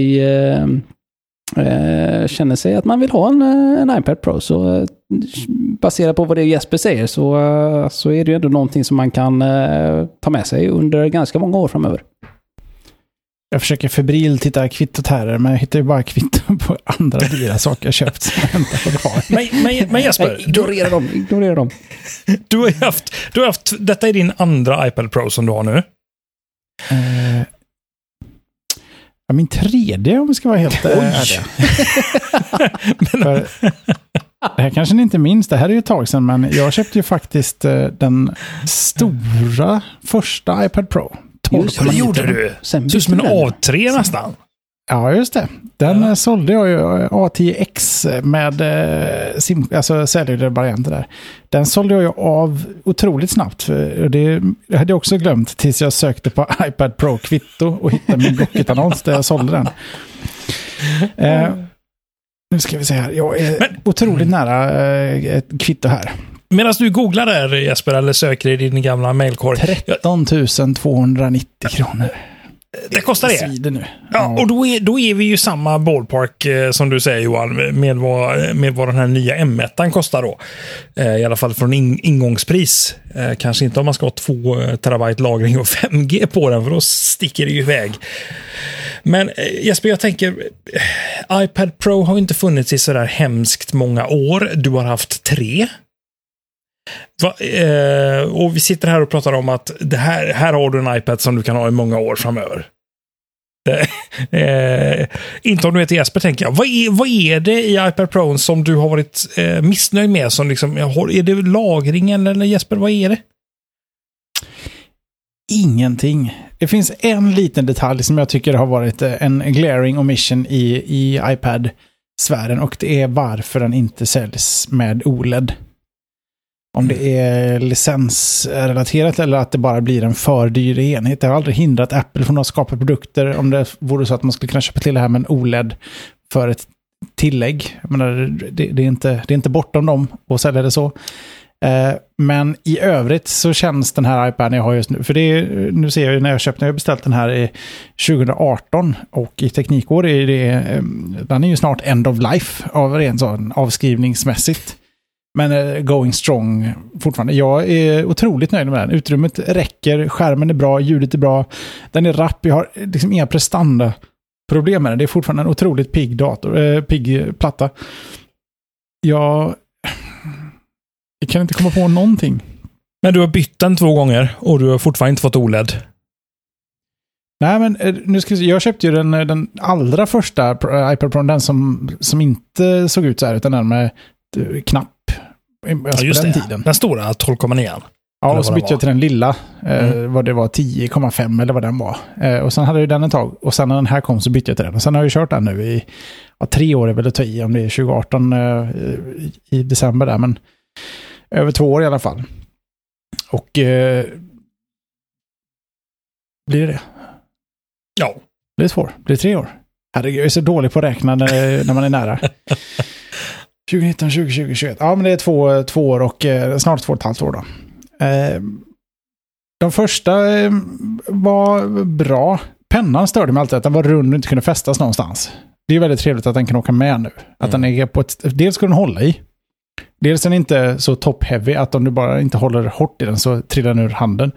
sig att man vill ha en iPad Pro, så baserat på vad det Jesper säger så är det ju ändå någonting som man kan ta med sig under ganska många år framöver. Jag försöker febril titta kvittot här, men jag hittar ju bara kvitton på andra dyra saker jag köpt. Men Jesper, ignorera dem. Du har haft, detta är din andra iPad Pro som du har nu. Ja, min tredje, om vi ska vara helt ärliga. Det här kanske ni inte minns, det här är ju ett tag sedan, men jag köpte ju faktiskt den stora första iPad Pro. Just det gjorde du. Så som en A3 nästan. Ja, just det. Den sålde jag ju A10X med alltså cellular varianter där. Den sålde jag ju av otroligt snabbt. För det hade jag också glömt tills jag sökte på iPad Pro-kvitto och hittade min Blocket-annons där jag sålde den. Nu ska vi se här. Jag är otroligt nära ett kvitto här. Medan du googlar där, Jesper, eller söker i din gamla mailkorg. 13 290 kronor. Det kostar det. Nu. Ja, och då är vi ju samma ballpark som du säger, Johan, med vad den här nya M1 kostar då. I alla fall från ingångspris. Kanske inte om man ska ha 2 terabyte lagring och 5G på den, för då sticker det ju iväg. Men Jesper, jag tänker, iPad Pro har inte funnits i sådär hemskt många år. Du har haft 3. Och vi sitter här och pratar om att här har du en iPad som du kan ha i många år framöver. Inte om du heter Jesper, tänker jag. Vad är det i iPad Pro som du har varit missnöjd med? Som liksom, är det lagringen eller Jesper, vad är det? Ingenting. Det finns en liten detalj som jag tycker har varit en glaring omission i iPad-sfären, och det är varför den inte säljs med OLED. Om det är licensrelaterat eller att det bara blir en för dyr enhet. Det har aldrig hindrat Apple från att skapa produkter om det vore så att man skulle kunna köpa till det här med en OLED för ett tillägg. Jag menar, det är inte bortom dem att sälja det så. Men i övrigt så känns den här iPaden jag har just nu, för nu ser jag ju när jag beställt den här i 2018, och i teknikår är den är ju snart end of life av rent sån avskrivningsmässigt. Men going strong fortfarande. Jag är otroligt nöjd med den. Utrymmet räcker, skärmen är bra, ljudet är bra. Den är rapp, jag har liksom inga prestandaproblem med den. Det är fortfarande en otroligt pigg platta. Jag kan inte komma på någonting. Men du har bytt den 2 gånger och du har fortfarande inte fått OLED. Nej, men nu ska vi se. Jag köpte ju den allra första iPad Pro, den som inte såg ut så här, utan den med knapp. Ja, just den tiden. Den stora 12,9. Ja, och så bytte jag till den lilla, vad det var, 10,5 eller vad den var. Och sen hade jag den ett tag, och sen när den här kom så bytte jag till den. Och sen har jag kört den nu i 3 år, är väl att ta i, om det är 2018 i december där, men över 2 år i alla fall. Och blir det? Ja. Blir det 2 år? Blir det 3 år? Herregud, jag är så dålig på att räkna när man är nära. 2019, 2020, 2021. Ja, men det är 2 år och snart 2,5 år då. De första var bra. Pennan störde mig alltid att den var rund och inte kunde fästas någonstans. Det är väldigt trevligt att den kan åka med nu. Att den är på dels ska den hålla i. Dels är den inte så top-heavy att om du bara inte håller hårt i den så trillar den ur handen.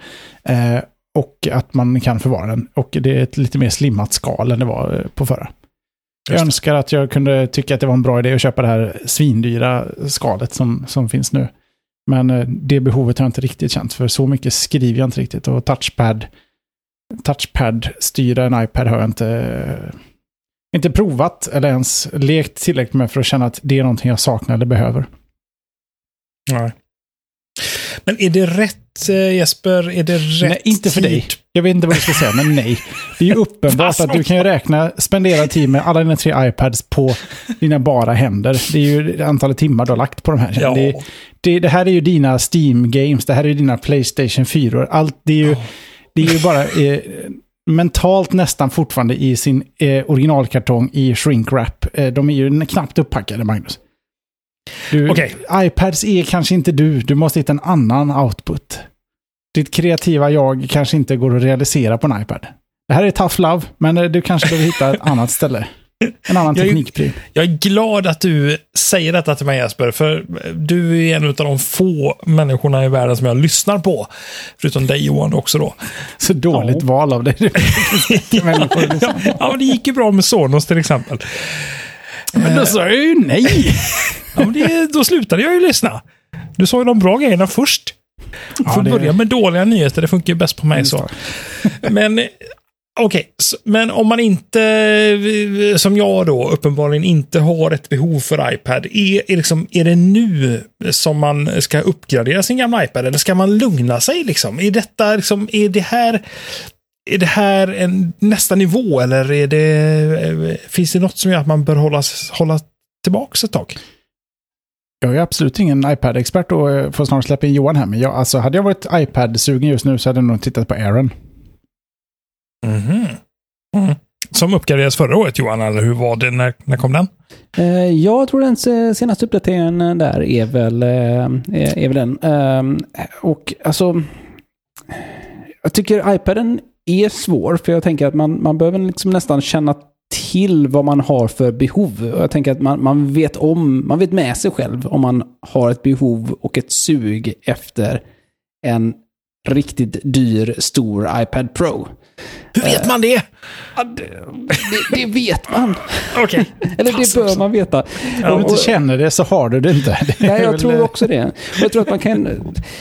Och att man kan förvara den. Och det är ett lite mer slimmat skal än det var på förra. Jag önskar att jag kunde tycka att det var en bra idé att köpa det här svindyra skalet som finns nu. Men det behovet har jag inte riktigt känt, för så mycket skriver jag inte riktigt. Och touchpad-styra en iPad har jag inte provat eller ens lekt tillräckligt med för att känna att det är någonting jag saknar eller behöver. Nej. Men är det rätt, Jesper? Är det rätt? Nej, inte för dig. Jag vet inte vad du ska säga, men nej. Det är ju uppenbart att du kan ju spendera tid med alla dina 3 iPads på dina bara händer. Det är ju antalet timmar du har lagt på de här. Ja. Det här är ju dina Steam Games, det här är ju dina PlayStation 4. Allt, det är ju bara mentalt nästan fortfarande i sin originalkartong i shrink wrap. De är ju knappt uppackade, Magnus. iPads är kanske inte du. Du måste hitta en annan output. Ditt kreativa jag kanske inte går att realisera på en iPad. Det här är tough love, men du kanske behöver hitta ett annat ställe. En annan teknikpryl. Jag är glad att du säger detta till mig, Jesper, för du är en av de få människorna i världen som jag lyssnar på. Förutom dig, Johan, också då. Så dåligt val av dig. Ja, men det gick ju bra med Sonos till exempel. Men då sa jag ju nej. Ja, men då slutade jag ju lyssna. Du sa ju de bra grejerna först. Får börja med dåliga nyheter, det funkar ju bäst på mig så. Men men om man inte, som jag då, uppenbarligen inte har ett behov för iPad, är det nu som man ska uppgradera sin gamla iPad, eller ska man lugna sig liksom? Är det här en nästa nivå, eller finns det något som gör att man bör hålla tillbaka ett tag? Jag är absolut ingen iPad-expert och får snart släppa in Johan här. Men hade jag varit iPad-sugen just nu så hade jag nog tittat på Aaron. Som uppgraderades förra året, Johan, eller hur var det? När kom den? Jag tror den senaste uppdateringen där är väl den. Och alltså, jag tycker iPaden är svår, för jag tänker att man behöver liksom nästan känna till vad man har för behov. Jag tänker att man vet med sig själv om man har ett behov och ett sug efter en riktigt dyr, stor iPad Pro. Hur vet man det? Det vet man. Okej. Eller det bör man veta. Om du inte känner det så har du det inte. Nej, jag tror också det. Och jag tror att man kan...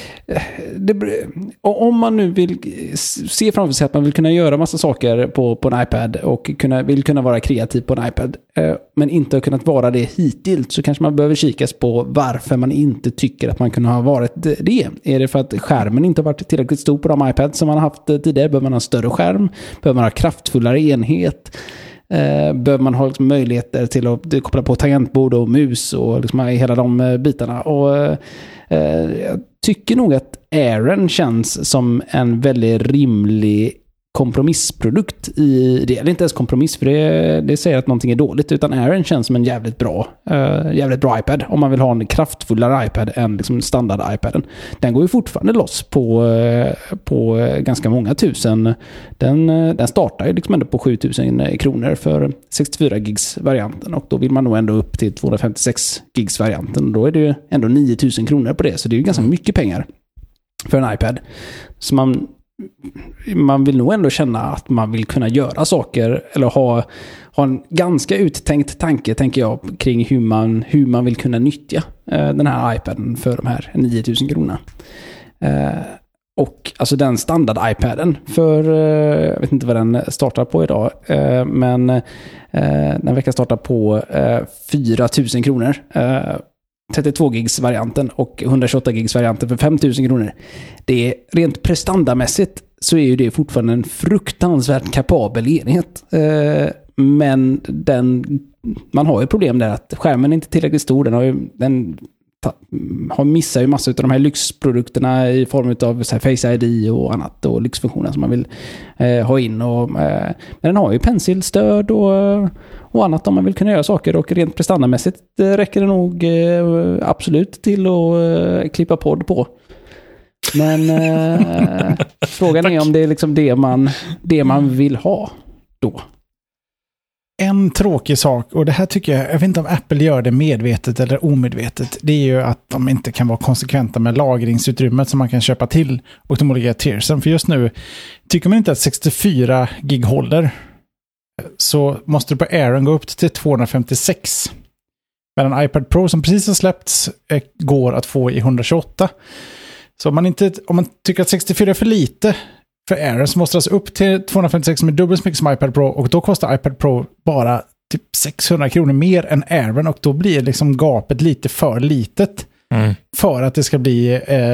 om man nu vill se framför sig att man vill kunna göra massa saker på en iPad och vill kunna vara kreativ på en iPad, men inte har kunnat vara det hittills, så kanske man behöver kikas på varför man inte tycker att man kunde ha varit det. Är det för att skärmen inte har varit tillräckligt stor på de iPads som man har haft tidigare? Behöver man ha en större skärm? Behöver man ha kraftfullare enhet? Behöver man ha liksom möjligheter till att koppla på tangentbord och mus och liksom hela de bitarna? Och jag tycker nog att Aaron känns som en väldigt rimlig kompromissprodukt i det. Eller inte ens kompromiss, för det säger att någonting är dåligt, utan Aaron känns som en jävligt bra iPad om man vill ha en kraftfullare iPad än liksom standard-iPaden. Den går ju fortfarande loss på ganska många tusen. Den startar ju liksom ändå på 7,000 kronor för 64 gigs varianten, och då vill man nog ändå upp till 256 gigs varianten. Då är det ju ändå 9,000 kronor på det, så det är ju ganska mycket pengar för en iPad. Så man vill nog ändå känna att man vill kunna göra saker, eller ha en ganska uttänkt tanke, tänker jag, kring hur man vill kunna nyttja den här iPaden för de här 9,000 kronorna. Och alltså den standard-iPaden för, jag vet inte vad den startar på idag, men den verkar starta på 4,000 kronor. 32 gigs varianten och 128 gigs varianten för 5,000 kronor. Det är rent prestandamässigt så är ju det fortfarande en fruktansvärt kapabel enhet. Men man har ju problem där att skärmen är inte tillräckligt stor. Den missar ju massa av de här lyxprodukterna i form av så här Face ID och annat, och lyxfunktioner som man vill ha in. Men den har ju pensilstöd och annat om man vill kunna göra saker, och rent prestandamässigt räcker det nog absolut till att klippa podd på. Men frågan är om det är liksom det man vill ha då. En tråkig sak, och det här tycker jag vet inte om Apple gör det medvetet eller omedvetet, det är ju att de inte kan vara konsekventa med lagringsutrymmet som man kan köpa till och de olika tiersen. För just nu tycker man inte att 64 gig håller. så måste du på Airen gå upp till 256. Men en iPad Pro som precis har släppts går att få i 128. Så om man tycker att 64 är för lite för Airen så måste det alltså upp till 256 med dubbelt så mycket som iPad Pro, och då kostar iPad Pro bara typ 600 kronor mer än Airen, och då blir liksom gapet lite för litet för att det ska bli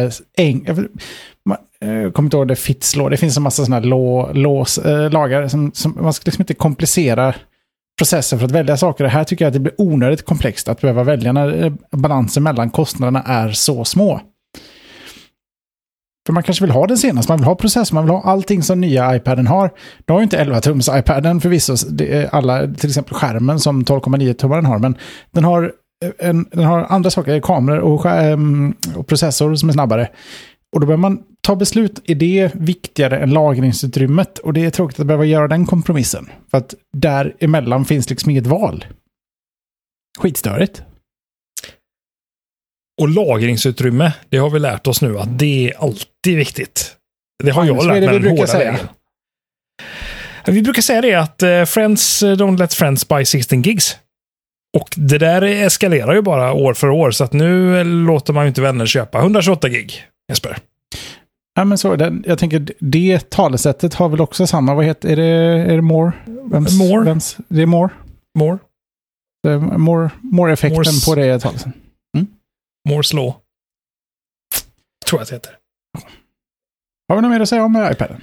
jag kommer inte ihåg det Fitts-lås. Det finns en massa sådana här lagar som man ska liksom inte komplicera processen för att välja saker. Det här tycker jag att det blir onödigt komplext att behöva välja när balansen mellan kostnaderna är så små. För man kanske vill ha den senaste, man vill ha processor, man vill ha allting som nya iPaden har. Du har ju inte 11-tums iPaden förvisso, alla, till exempel skärmen som 12,9-tummaren har, men den har andra saker, kameror och processor som är snabbare. Och då behöver man ta beslut, är det viktigare än lagringsutrymmet? Och det är tråkigt att behöva göra den kompromissen. För att däremellan finns liksom inget val. Skitstörigt. Och lagringsutrymme, det har vi lärt oss nu att det är alltid viktigt. Det har jag lärt mig den hårda vägen. Vi brukar säga det att friends don't let friends buy 16 gigs. Och det där eskalerar ju bara år för år, så att nu låter man ju inte vänner köpa 128 gig, Jesper. Ja, men så, jag tänker, det talesättet har väl också samma, vad heter, är det more? Det är more? More-effekten på det talesättet. Moore's law. Tror jag att det heter. Har vi något mer att säga om iPaden?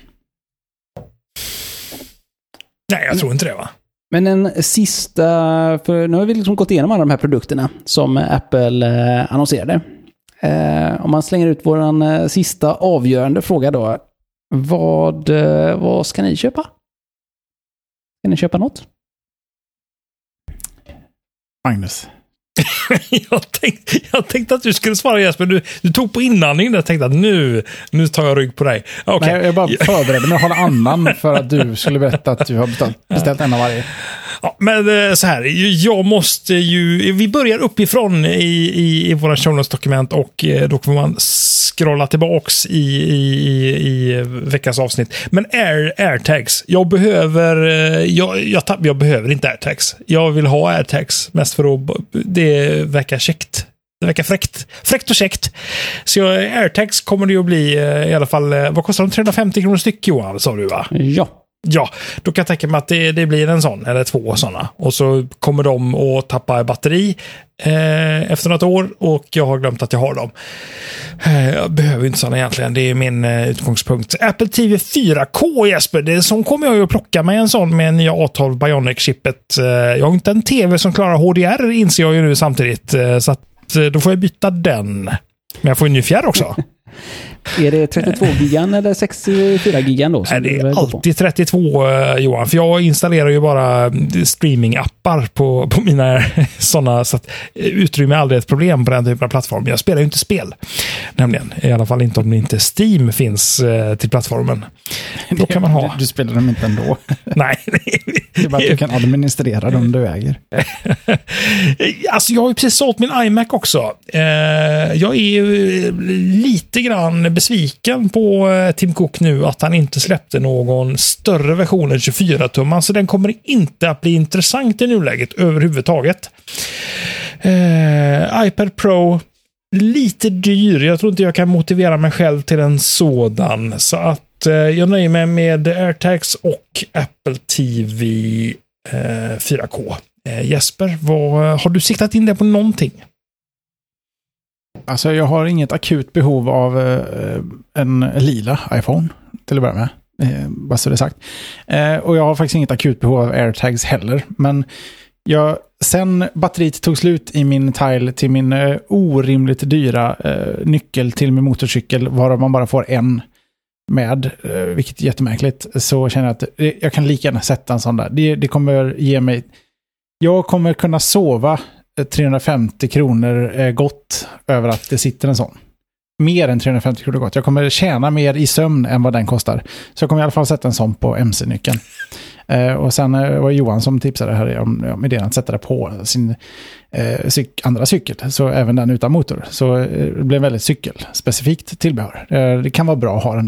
Nej, jag tror inte det, va? Men en sista, för nu har vi liksom gått igenom alla de här produkterna som Apple annonserade. Om man slänger ut våran sista avgörande fråga då. Vad ska ni köpa? Ska ni köpa något? Magnus. jag tänkte att du skulle svara, Jesper. Du tog på inandning och tänkte att nu tar jag rygg på dig. Okay. Nej, jag bara förberedde mig att hålla andan för att du skulle berätta att du har beställt en av varje. Ja, men så här, jag måste ju... Vi börjar uppifrån i våra show notes-dokument, och då får man scrolla tillbaks i veckans avsnitt. Men AirTags. Jag behöver inte AirTags. Jag vill ha AirTags mest för att det verkar käckt. Det verkar fräckt och käckt. Så AirTags kommer det ju att bli i alla fall... Vad kostar de? 350 kronor styck, Johan, sa du, va? Ja, då kan jag tänka mig att det blir en sån eller två sådana. Och så kommer de att tappa batteri efter något år, och jag har glömt att jag har dem. Jag behöver inte sådana egentligen, det är min utgångspunkt. Apple TV 4K, Jesper, det är som kommer jag ju att plocka med en sån med nya A12 Bionic-chippet. Jag har inte en TV som klarar HDR, inser jag ju nu samtidigt, så att då får jag byta den. Men jag får en ny fjärr också. Är det 32 gigan eller 64 gigan då? Nej, det är alltid 32, Johan. För jag installerar ju bara streaming-appar på mina sådana, så att utrymme är aldrig ett problem på den typen av plattform. Jag spelar ju inte spel, nämligen. I alla fall inte om det inte Steam finns till plattformen. Då kan man ha... Du spelar dem inte ändå. Nej. Det är bara att du kan administrera dem du äger. Alltså, jag har ju precis sålt min iMac också. Jag är ju lite grann besviken på Tim Cook nu att han inte släppte någon större version än 24-tumman, så den kommer inte att bli intressant i nuläget överhuvudtaget. iPad Pro lite dyr. Jag tror inte jag kan motivera mig själv till en sådan, så att jag nöjer mig med AirTags och Apple TV 4K. Jesper, har du siktat in det på någonting? Alltså, jag har inget akut behov av en lila iPhone till att börja med. Bara så det är sagt. Och jag har faktiskt inget akut behov av AirTags heller. Men sen batteriet tog slut i min Tile till min orimligt dyra nyckel till min motorcykel, varav man bara får en med, vilket är jättemärkligt, så känner jag att jag kan lika gärna sätta en sån där. Det kommer ge mig... Jag kommer kunna sova 350 kronor gott över att det sitter en sån. Mer än 350 kronor gott. Jag kommer tjäna mer i sömn än vad den kostar. Så jag kommer i alla fall sätta en sån på MC-nyckeln. Och sen var Johan som tipsade här om idén att sätta det på sin andra cykel. Så även den utan motor. Så det blev väldigt cykelspecifikt tillbehör. Det kan vara bra att ha den där.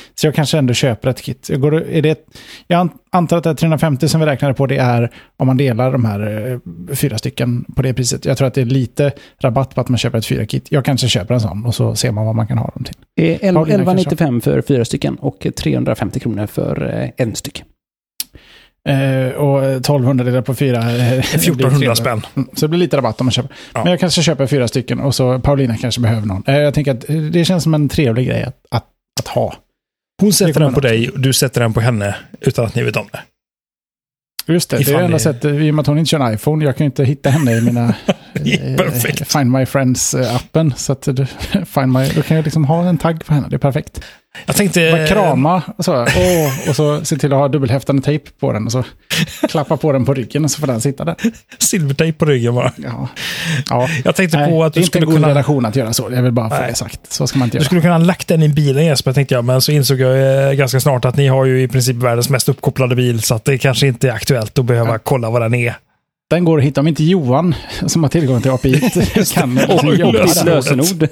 Så jag kanske ändå köper ett kit. Jag antar att det är 350 som vi räknade på, det är om man delar de här 4 stycken på det priset. Jag tror att det är lite rabatt på att man köper ett 4-kit. Jag kanske köper en sån och så ser man vad man kan ha dem till. Det är 11,95 för 4 stycken och 350 kronor för en styck. Och 1200 delar på 4 1400 spänn. Så det blir lite rabatt om man köper. Ja. Men jag kanske köper 4 stycken och så Paulina kanske behöver någon. Jag tänker att det känns som en trevlig grej att ha. Hon sätter den på dig och du sätter den på henne utan att ni vet om det. Just det, det är enda sättet, i och med att hon inte kör en iPhone, jag kan inte hitta henne i mina Find My Friends-appen, så att då kan jag liksom ha en tagg på henne, det är perfekt. Jag tänkte... Bara krama och så se till att ha dubbelhäftande tejp på den och så klappa på den på ryggen och så får den sitta där. Silvertejp på ryggen bara. Ja. Jag tänkte på att du skulle kunna... Det är inte en god relation att göra så, jag vill bara få det sagt. Så ska man inte göra. Du skulle kunna ha lagt den i bilen, Jesper, tänkte jag, men så insåg jag ganska snart att ni har ju i princip världens mest uppkopplade bil, så att det kanske inte är aktuellt att behöva kolla vad den är. Den går att hitta, om inte Johan som har tillgång till API kan lösenord.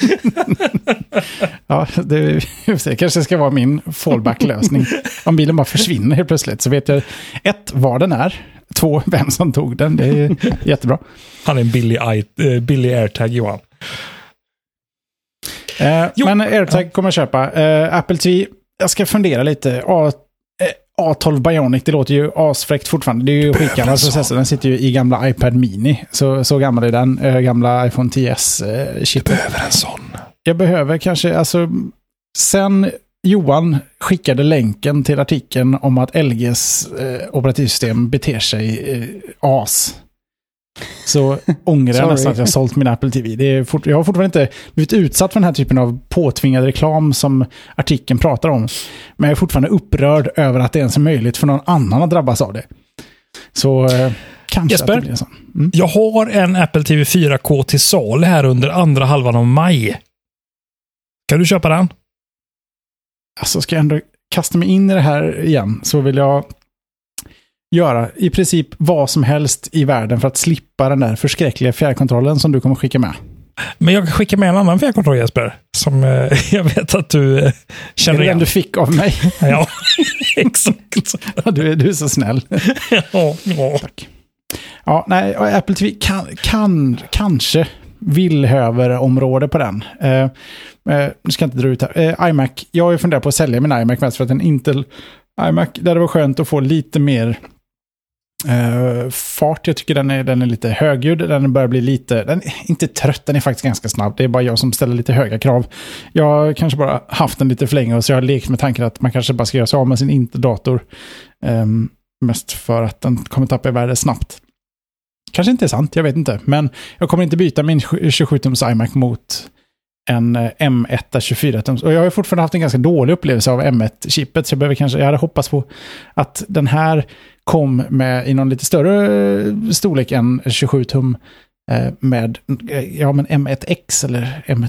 Ja, det kanske ska vara min fallback-lösning. Om bilen bara försvinner helt plötsligt så vet jag 1, var den är, 2, vem som tog den. Det är jättebra. Han är en billig AirTag, Johan. Men AirTag kommer jag köpa. Apple TV, jag ska fundera lite. A12 Bionic, det låter ju asfräckt fortfarande. Det är ju skitgammal processor. Den sitter ju i gamla iPad Mini. Så gammal är den. Gamla iPhone XS-chip. Du behöver en sån. Jag behöver kanske, alltså... Sen Johan skickade länken till artikeln om att LGs operativsystem beter sig as. Så ångrar jag nästan att jag sålt min Apple TV. Jag har fortfarande inte blivit utsatt för den här typen av påtvingad reklam som artikeln pratar om. Men jag är fortfarande upprörd över att det ens är möjligt för någon annan att drabbas av det. Så kanske Jesper, att det blir så. Jag har en Apple TV 4K till sal här under andra halvan av maj. Kan du köpa den? Alltså ska jag ändå kasta mig in i det här igen, så vill jag göra i princip vad som helst i världen för att slippa den där förskräckliga fjärrkontrollen som du kommer skicka med. Men jag kan skicka med en annan fjärrkontroll, Jesper, som jag vet att du känner igen. Den du fick av mig. Ja, exakt. Du är så snäll. Ja. Tack. Ja, nej, Apple TV kanske villhöver-område på den. Nu ska jag inte dra ut här. iMac, jag har ju funderat på att sälja min iMac mest för att en Intel iMac, där det var skönt att få lite mer fart. Jag tycker den är lite högljudd. Den börjar bli lite, den är inte trött, den är faktiskt ganska snabb. Det är bara jag som ställer lite höga krav. Jag har kanske bara haft den lite för länge och så jag har lekt med tanken att man kanske bara ska göra sig av med sin Intel-dator. Mest för att den kommer tappa i värde snabbt. Kanske inte är sant, jag vet inte. Men jag kommer inte byta min 27-tums iMac mot en M1 24-tums. Och jag har ju fortfarande haft en ganska dålig upplevelse av M1-chippet. Så jag hade hoppats på att den här kom med i någon lite större storlek än 27-tum med men M1X eller M1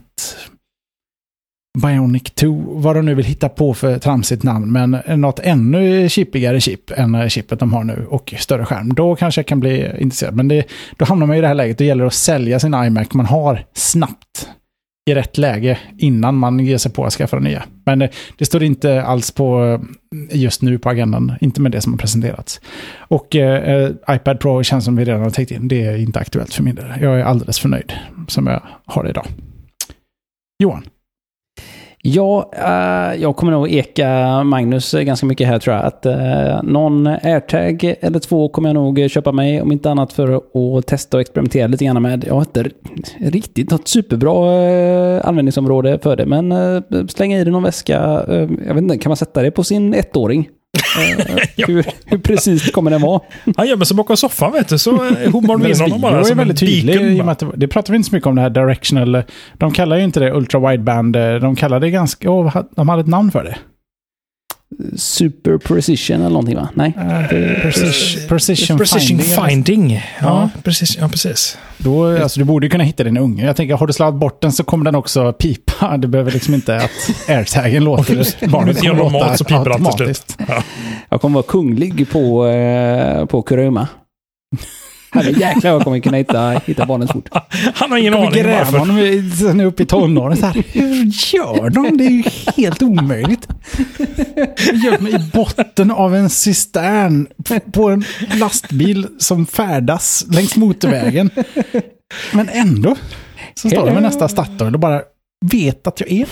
Bionic 2, vad de nu vill hitta på för tramsigt namn, men något ännu chippigare chip än chippet de har nu och större skärm. Då kanske jag kan bli intresserad. Men då hamnar man i det här läget. Det gäller att sälja sin iMac man har snabbt i rätt läge innan man ger sig på att skaffa den nya. Men det står inte alls på just nu på agendan. Inte med det som har presenterats. Och iPad Pro känns som vi redan har täckt in. Det är inte aktuellt för min del. Jag är alldeles förnöjd som jag har det idag. Johan? Ja, jag kommer nog eka Magnus ganska mycket här, tror jag. Att någon AirTag eller 2 kommer jag nog köpa mig, om inte annat för att testa och experimentera lite grann med. Jag har inte riktigt något superbra användningsområde för det, men slänga i det någon väska. Jag vet inte, kan man sätta det på sin 1-åring? Hur precis kommer den vara? Han gör med sig bakom soffan, vet du, så hon bara med honom bara. Det är väldigt tydligt. Det pratar vi inte så mycket om, det här directional. De kallar ju inte det ultra wideband. De kallar det ganska... de hade ett namn för det. Super precision eller någonting, va? Nej. Precision finding. Ja, precis. Då, alltså, du borde kunna hitta din unge. Jag tänker, har du slavat bort den så kommer den också pipa. Det behöver liksom inte att AirTagen låter. Barnet kommer låta så piper automatiskt. Ja. Jag kommer vara kunglig på Kuruma. Här jäklar jag kommer kunna hitta barnens fort. Han har ingen aning varför. Honom är uppe i tonåren så här. Hur gör de? Det är ju helt omöjligt. Jag gör mig i botten av en cistern på en lastbil som färdas längs motorvägen. Men ändå så står de med nästa Statoil och bara vet att jag är.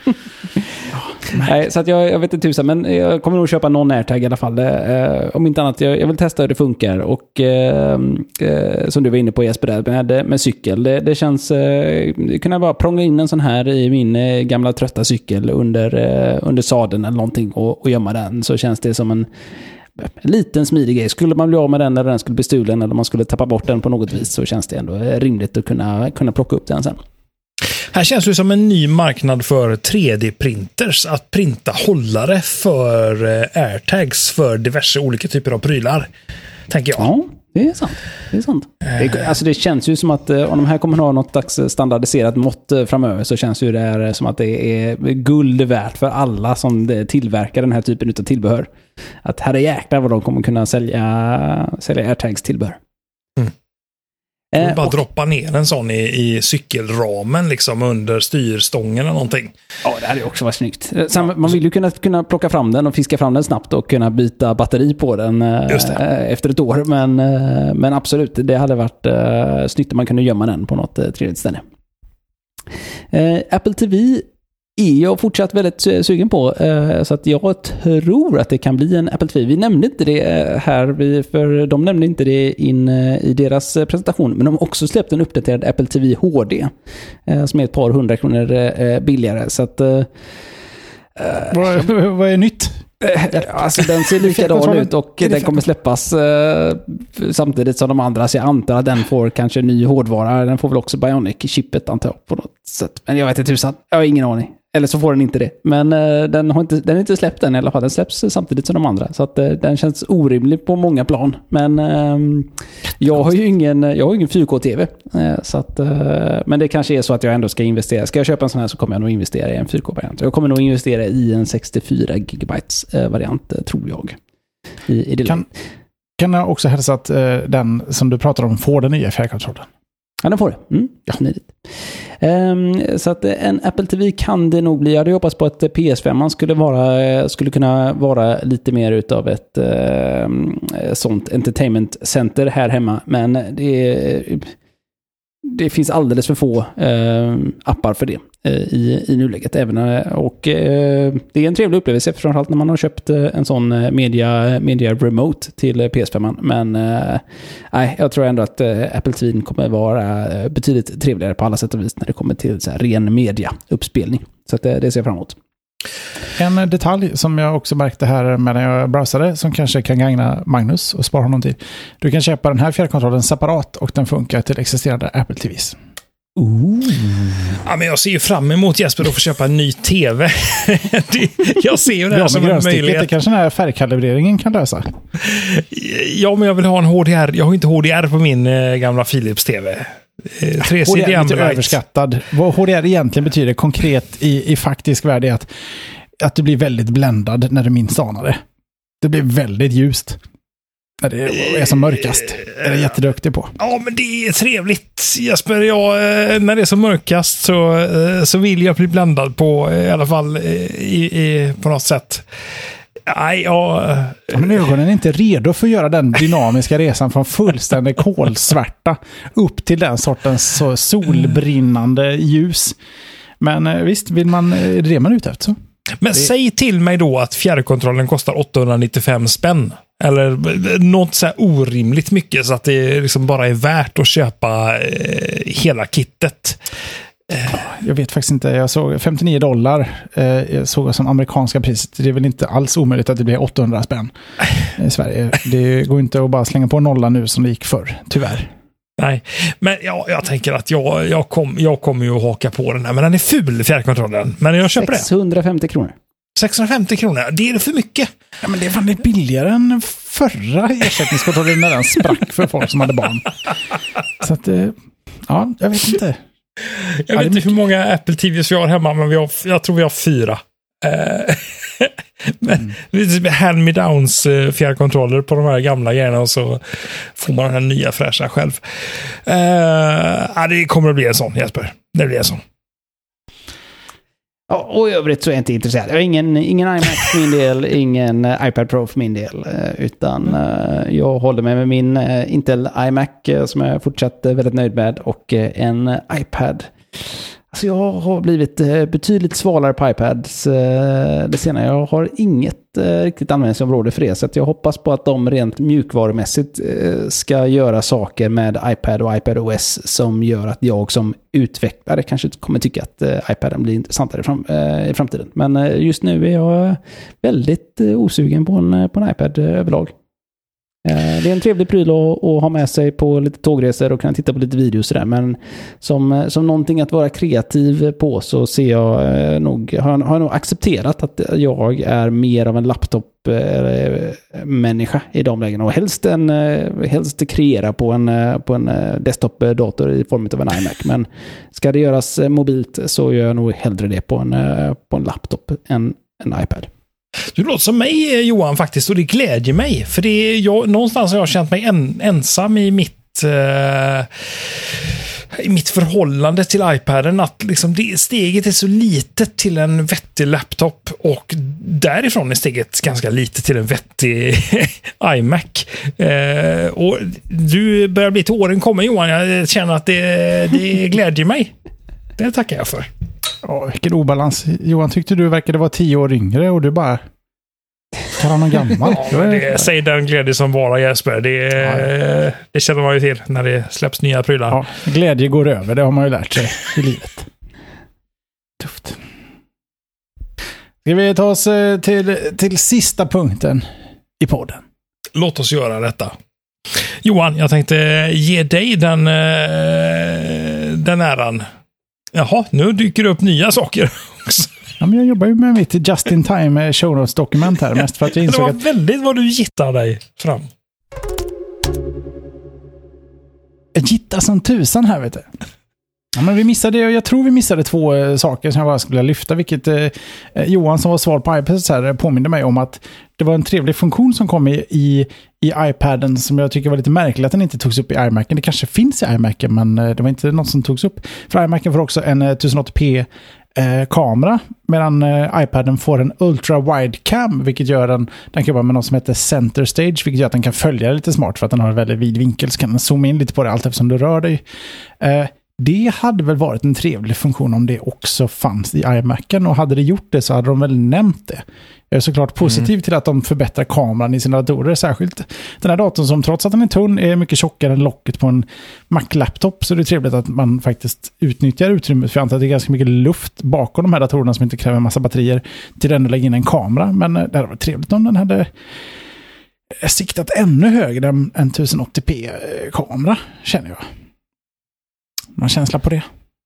Nej, så att jag vet inte tusan, men jag kommer nog köpa någon AirTag i alla fall. Om inte annat, jag vill testa hur det funkar. Och som du var inne på Jesper, med cykel. Det känns, kunna bara prångla in en sån här i min gamla trötta cykel under sadeln eller någonting och gömma den. Så känns det som en liten smidig grej. Skulle man bli av med den eller den skulle bli stulen eller man skulle tappa bort den på något vis, så känns det ändå rimligt att kunna plocka upp den sen. Här känns det som en ny marknad för 3D-printers att printa hållare för AirTags för diverse olika typer av prylar, tänker jag. Ja, det är sant. Alltså det känns ju som att om de här kommer att ha något slags standardiserat mått framöver, så känns ju det här som att det är guld värt för alla som tillverkar den här typen av tillbehör. Att här är jäklar vad de kommer kunna sälja AirTags tillbehör. Bara droppa ner en sån i cykelramen liksom under styrstången eller någonting. Ja, det hade ju också varit snyggt. Man vill ju kunna plocka fram den och fiska fram den snabbt och kunna byta batteri på den efter ett år. Men absolut, det hade varit snyggt om man kunde gömma den på något trevligt ställe. Apple TV är jag fortsatt väldigt sugen på, så att jag tror att det kan bli en Apple TV. Vi nämnde inte det här, för de nämnde inte det in i deras presentation, men de har också släppt en uppdaterad Apple TV HD som är ett par 100 kronor billigare. Så att, vad är nytt? Alltså den ser likadan ut och den kommer släppas samtidigt som de andra, så jag antar att den får kanske ny hårdvara. Den får väl också Bionic-chippet antar jag på något sätt. Men jag vet inte tusan, jag har ingen aning. Eller så får den inte det. Men den är inte släppt än i alla fall. Den släpps samtidigt som de andra. Så att den känns orimlig på många plan. Men jag har ju ingen 4K-TV. Så att, men det kanske är så att jag ändå ska investera. Ska jag köpa en sån här så kommer jag nog investera i en 4K-variant. Jag kommer nog investera i en 64 GB-variant, tror jag. I det kan jag också hälsa att den som du pratar om får den nya fjärrkontrollen? Ja, den får det. Smidigt. Så att en Apple TV kan det nog bli. Jag hade hoppats på att PS5 skulle kunna vara lite mer utav ett sånt entertainment center här hemma. Men det finns alldeles för få appar för det i nuläget. Och det är en trevlig upplevelse, framförallt när man har köpt en sån media remote till PS5. Men jag tror ändå att Apple TV kommer vara betydligt trevligare på alla sätt och vis när det kommer till så här ren media-uppspelning. Så att det ser jag fram emot. En detalj som jag också märkte här medan jag browsade, som kanske kan gagna Magnus och spara honom tid. Du kan köpa den här fjärrkontrollen separat och den funkar till existerande Apple TVs. Ja, men jag ser ju fram emot Jesper att få köpa en ny TV. Jag ser ju det här som en möjlighet. Det kanske den här färgkalibreringen kan lösa. Ja, men jag vill ha en HDR. Jag har inte HDR på min gamla Philips TV. HDR är lite överskattad. Vad HDR egentligen betyder konkret i faktisk värde är att du blir väldigt bländad när du minst anar det. Det blir väldigt ljust när det är som mörkast. Det är jag jätteduktig på. Ja, men det är trevligt, Jesper. När det är som mörkast så vill jag bli bländad på i alla fall på något sätt. Men ögonen är inte redo för att göra den dynamiska resan från fullständig kolsvärta upp till den sortens så solbrinnande ljus. Men visst, är det man är ute efter så? Men säg till mig då att fjärrkontrollen kostar 895 spänn. Eller något så här orimligt mycket så att det liksom bara är värt att köpa hela kittet. Jag vet faktiskt inte. Jag såg $59. Jag såg som amerikanska priset. Det är väl inte alls omöjligt att det blir 800 spänn i Sverige. Det går inte att bara slänga på en nolla nu som det gick förr, tyvärr. Nej, men jag tänker att jag kommer ju att haka på den här. Men den är ful, fjärrkontrollen. Men jag köper 650 kronor. 650 kronor, det är för mycket. Ja, men det är fan billigare än förra ersättningskontrollen när den sprack för folk som hade barn. Så att, ja, jag vet inte. Jag vet inte hur många Apple TVs vi har hemma, men jag tror vi har 4. hand-me-downs fjärrkontroller på de här gamla grejerna och så får man den här nya fräscha själv. Det kommer att bli en sån, Jesper. Det blir en sån. Ja, och i övrigt så är jag inte intresserad. Jag har ingen iMac för min del, ingen iPad Pro för min del. Utan jag håller mig med min Intel iMac som jag fortsatt väldigt nöjd med. Och en iPad. Alltså jag har blivit betydligt svalare på iPads det senare. Jag har inget riktigt användningsområde för det. Så att jag hoppas på att de rent mjukvarumässigt ska göra saker med iPad och iPadOS som gör att jag som utvecklare kanske kommer tycka att iPaden blir intressantare i framtiden. Men just nu är jag väldigt osugen på en iPad överlag. Det är en trevlig pryl att ha med sig på lite tågresor och kunna titta på lite videos där. Men som någonting att vara kreativ på så ser jag har jag nog accepterat att jag är mer av en laptop-människa i de lägena. Och helst kreera på en desktop-dator i form av en iMac. Men ska det göras mobilt så gör jag nog hellre det på en laptop än en iPad. Du låter som mig, Johan, faktiskt, och det glädjer mig. För det är någonstans har jag känt mig ensam i mitt förhållande till iPaden, att liksom steget är så litet till en vettig laptop och därifrån är steget ganska litet till en vettig iMac. Och du börjar bli till åren komma, Johan. Jag känner att det glädjer mig. Det tackar jag för. Vilken obalans. Johan, tyckte du verkade vara 10 år yngre och du bara tar han någon gammal? Säg den glädje som bara, Jesper. Det känner man ju till när det släpps nya prylar. Ja, glädje går över, det har man ju lärt sig i livet. Tufft. Ska vi ta oss till sista punkten i podden? Låt oss göra detta. Johan, jag tänkte ge dig den äran. Jaha, nu dyker det upp nya saker också. Ja, men jag jobbar ju med mitt just-in-time show notes-dokument här. Mest för att jag insåg det var väldigt vad du gittar dig fram. Jag gittar som tusan här, vet du. Ja, men jag tror vi missade 2 saker som jag bara skulle lyfta, vilket Johan som var svar på iPad så här, påminde mig om att det var en trevlig funktion som kom i iPaden som jag tycker var lite märkligt att den inte togs upp i iMacen. Det kanske finns i iMacen, men det var inte något som togs upp. För iMacen får också en 1080p kamera, medan iPaden får en ultra wide cam, vilket gör den kan jobba med något som heter center stage, vilket gör att den kan följa det lite smart för att den har en väldigt vid vinkel, så kan den zooma in lite på det allt eftersom du rör dig. Det hade väl varit en trevlig funktion om det också fanns i iMacen, och hade det gjort det så hade de väl nämnt det. Jag är såklart positiv till att de förbättrar kameran i sina datorer, särskilt den här datorn som trots att den är tunn är mycket tjockare än locket på en Mac-laptop, så det är trevligt att man faktiskt utnyttjar utrymmet, för jag antar att det är ganska mycket luft bakom de här datorerna som inte kräver en massa batterier till den att lägga in en kamera, men det hade varit trevligt om den hade siktat ännu högre än en 1080p-kamera, känner jag. Någon känsla på det?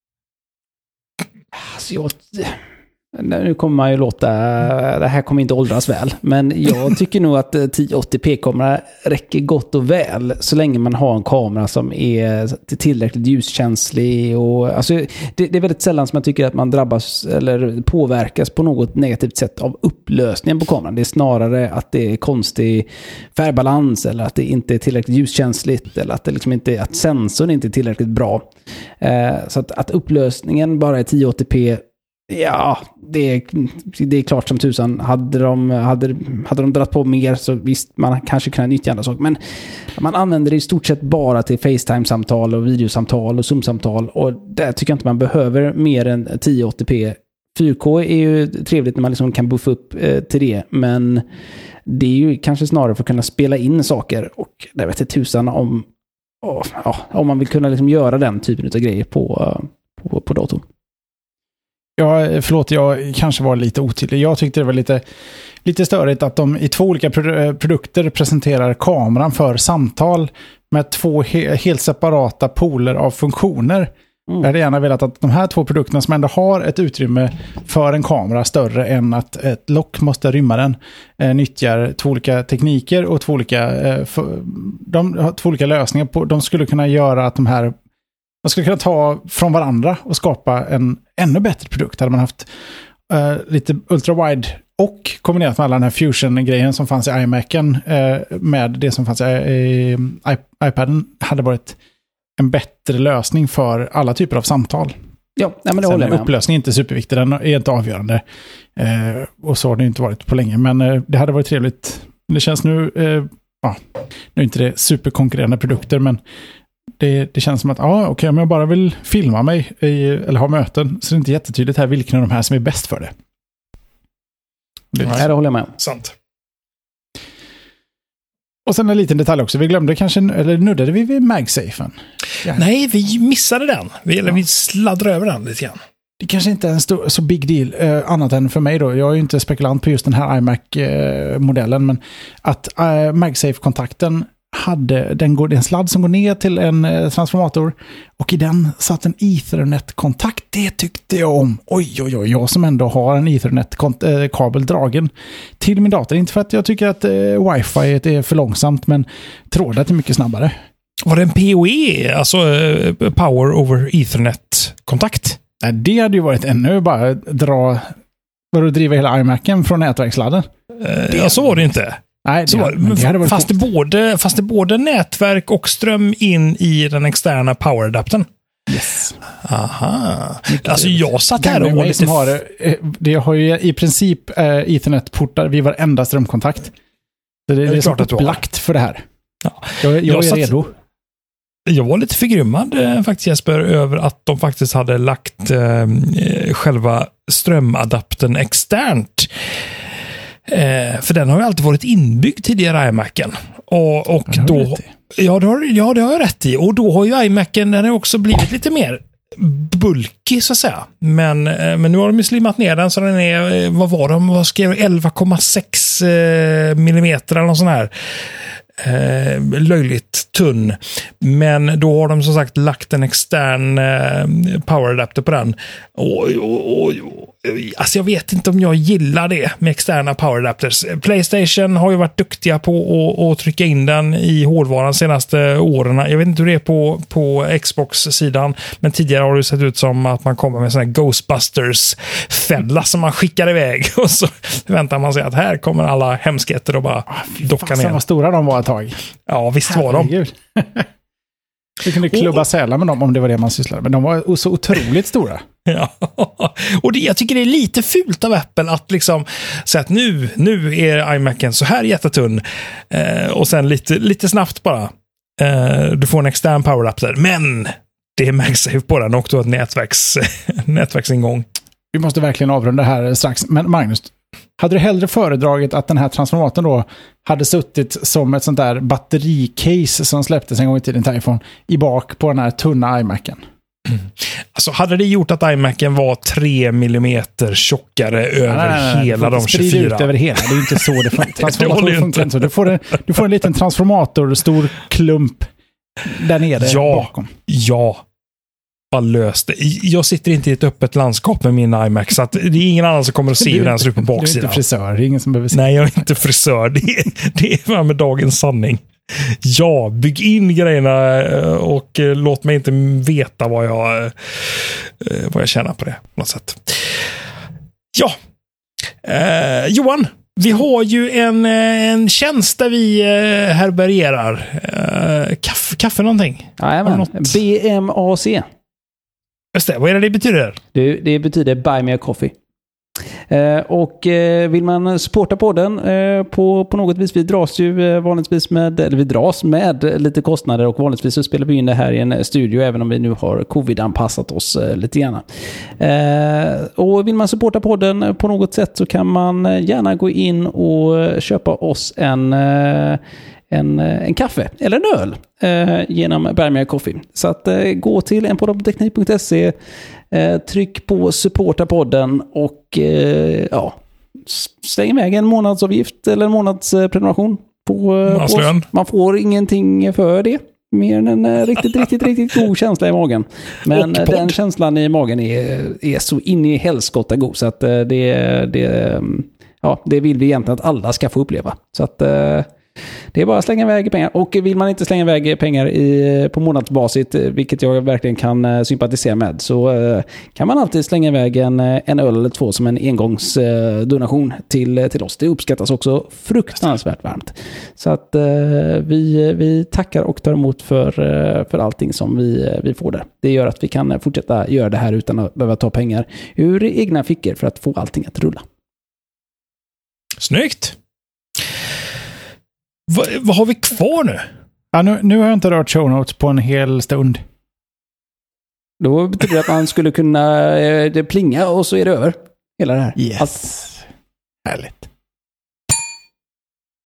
Alltså nu kommer man ju låta, det här kommer inte åldras väl, men jag tycker nog att 1080p-kamera räcker gott och väl så länge man har en kamera som är tillräckligt ljuskänslig. Och, alltså, det är väldigt sällan som jag tycker att man drabbas eller påverkas på något negativt sätt av upplösningen på kameran. Det är snarare att det är konstig färgbalans, eller att det inte är tillräckligt ljuskänsligt, eller att det liksom inte, att sensorn inte är tillräckligt bra. Så att upplösningen bara är 1080p. Ja, det är klart som tusan. Hade de dratt på mer så visst, man kanske kan nyttja andra saker. Men man använder det i stort sett bara till FaceTime-samtal och videosamtal och Zoom-samtal. Och där tycker jag inte man behöver mer än 1080p. 4K är ju trevligt när man liksom kan buffa upp till det. Men det är ju kanske snarare för att kunna spela in saker. Och det vet jag tusan om man vill kunna liksom göra den typen av grejer på datorn. Ja, förlåt, jag kanske var lite otydlig. Jag tyckte det var lite störigt att de i 2 olika produkter presenterar kameran för samtal med 2 helt separata poler av funktioner. Jag hade gärna velat att de här 2 produkterna som ändå har ett utrymme för en kamera större än att ett lock måste rymma den, nyttjar 2 olika tekniker och 2 olika lösningar på. De skulle kunna göra att de skulle kunna ta från varandra och skapa en ännu bättre produkt. Hade man haft lite ultra-wide Och kombinerat med alla den här Fusion-grejen som fanns i iMacen med det som fanns i iPaden hade varit en bättre lösning för alla typer av samtal. Ja, men det håller jag med. Upplösning är inte superviktig, den är inte avgörande. Och så har det inte varit på länge. Men det hade varit trevligt. Det känns nu, nu är inte det superkonkurrerande produkter, men det känns som att okej, om jag bara vill filma mig eller ha möten, så är det inte jättetydligt här vilken av de här som är bäst för det. Det håller jag med. Sant. Och sen en liten detalj också. Vi glömde kanske, eller nuddade vi vid MagSafen? Ja. Nej, vi missade den. Vi sladdrade över den lite grann. Det kanske inte är en så big deal, annat än för mig då. Jag är ju inte spekulant på just den här iMac-modellen, men att MagSafe-kontakten det är en sladd som går ner till en transformator, och i den satt en Ethernet-kontakt. Det tyckte jag om. Oj, jag som ändå har en Ethernet-kabel dragen till min dator. Inte för att jag tycker att wifi är för långsamt, men trådat är mycket snabbare. Var det en PoE, alltså Power over Ethernet-kontakt? Nej, det hade ju varit ännu bara driva hela iMacen från nätverkssladden. Ja, så var det inte. Nej, det hade varit fast det både nätverk och ström in i den externa power-adaptern. Yes. Aha. Alltså jag satt här och var lite... Det har ju i princip Ethernet-portar vid varenda strömkontakt. Så det är klart att du har lagt för det här. Ja. Jag är redo. Jag var lite förgrymmad faktiskt, Jesper, över att de faktiskt hade lagt själva strömadaptern externt. För den har ju alltid varit inbyggd tidigare i iMacen. Och då... Ja, det har jag rätt i. Och då har ju iMacen, den har också blivit lite mer bulky så att säga. Men nu har de ju slimmat ner den så den är, vad skrev 11,6 millimeter eller något sånt här. Löjligt tunn. Men då har de som sagt lagt en extern power adapter på den. Alltså jag vet inte om jag gillar det med externa power adapters. PlayStation har ju varit duktiga på att trycka in den i hårdvaran senaste åren. Jag vet inte hur det är på Xbox-sidan, men tidigare har det sett ut som att man kommer med sån här Ghostbusters-fälla som man skickar iväg och så väntar man sig att här kommer alla hemskheter och bara docka ner. Vad stora de var ett tag. Ja, visst var de. Vi kunde klubba säla med dem om det var det man sysslade med. De var så otroligt stora. Ja, och jag tycker det är lite fult av Apple att liksom säga att nu är iMacen så här jättetunn och sen lite snabbt bara du får en extern power adapter, men det är MagSafe på den och då ett nätverksingång. Vi måste verkligen avrunda här strax, men Magnus, hade du hellre föredragit att den här transformatorn då hade suttit som ett sånt där battericase som släpptes en gång i tiden till iPhone i bak på den här tunna iMacen? Alltså hade det gjort att iMacen var 3 millimeter tjockare över hela de 24? Ut över hela, det är ju inte så det transformator funkar. Inte. Du får en liten transformator, stor klump där nere bakom. Ja. Löst det. Jag sitter inte i ett öppet landskap med min iMac, så att det är ingen annan som kommer att se hur den ser ut på baksidan. Du är inte frisör, det är ingen som behöver se. Nej, jag är inte frisör. Det är fan med dagens sanning. Ja, bygg in grejerna och låt mig inte veta vad jag tjänar på det på något sätt. Ja. Johan, vi har ju en tjänst där vi härbärgerar kaffe någonting. Jajamän, BMAC. Just det, vad är det betyder? Det betyder Buy Me a Coffee. Och vill man supporta podden på något vis, vi dras med lite kostnader och vanligtvis så spelar vi in det här i en studio även om vi nu har covid-anpassat oss lite grann. Och vill man supporta podden på något sätt så kan man gärna gå in och köpa oss en kaffe eller en öl genom Buy Me a Coffee. Så att gå till enpoddapteknik.se, tryck på supporta podden och släng iväg en månadsavgift eller en månadsprenumeration på oss. Man får ingenting för det mer än en riktigt god känsla i magen. Men den känslan i magen är så in i helskotta god så att det vill vi egentligen att alla ska få uppleva. Så att Det är bara att slänga iväg pengar. Och vill man inte slänga iväg pengar på månadsbasis, vilket jag verkligen kan sympatisera med, så kan man alltid slänga iväg en öl eller två som en engångsdonation till oss. Det uppskattas också fruktansvärt varmt. Så att vi tackar och tar emot för allting som vi får där. Det gör att vi kan fortsätta göra det här utan att behöva ta pengar ur egna fickor för att få allting att rulla. Snyggt! Vad har vi kvar nu? Ja, nu har jag inte rört show notes på en hel stund. Då betyder det att man skulle kunna plinga och så är det över. Hela det här. Yes. Härligt.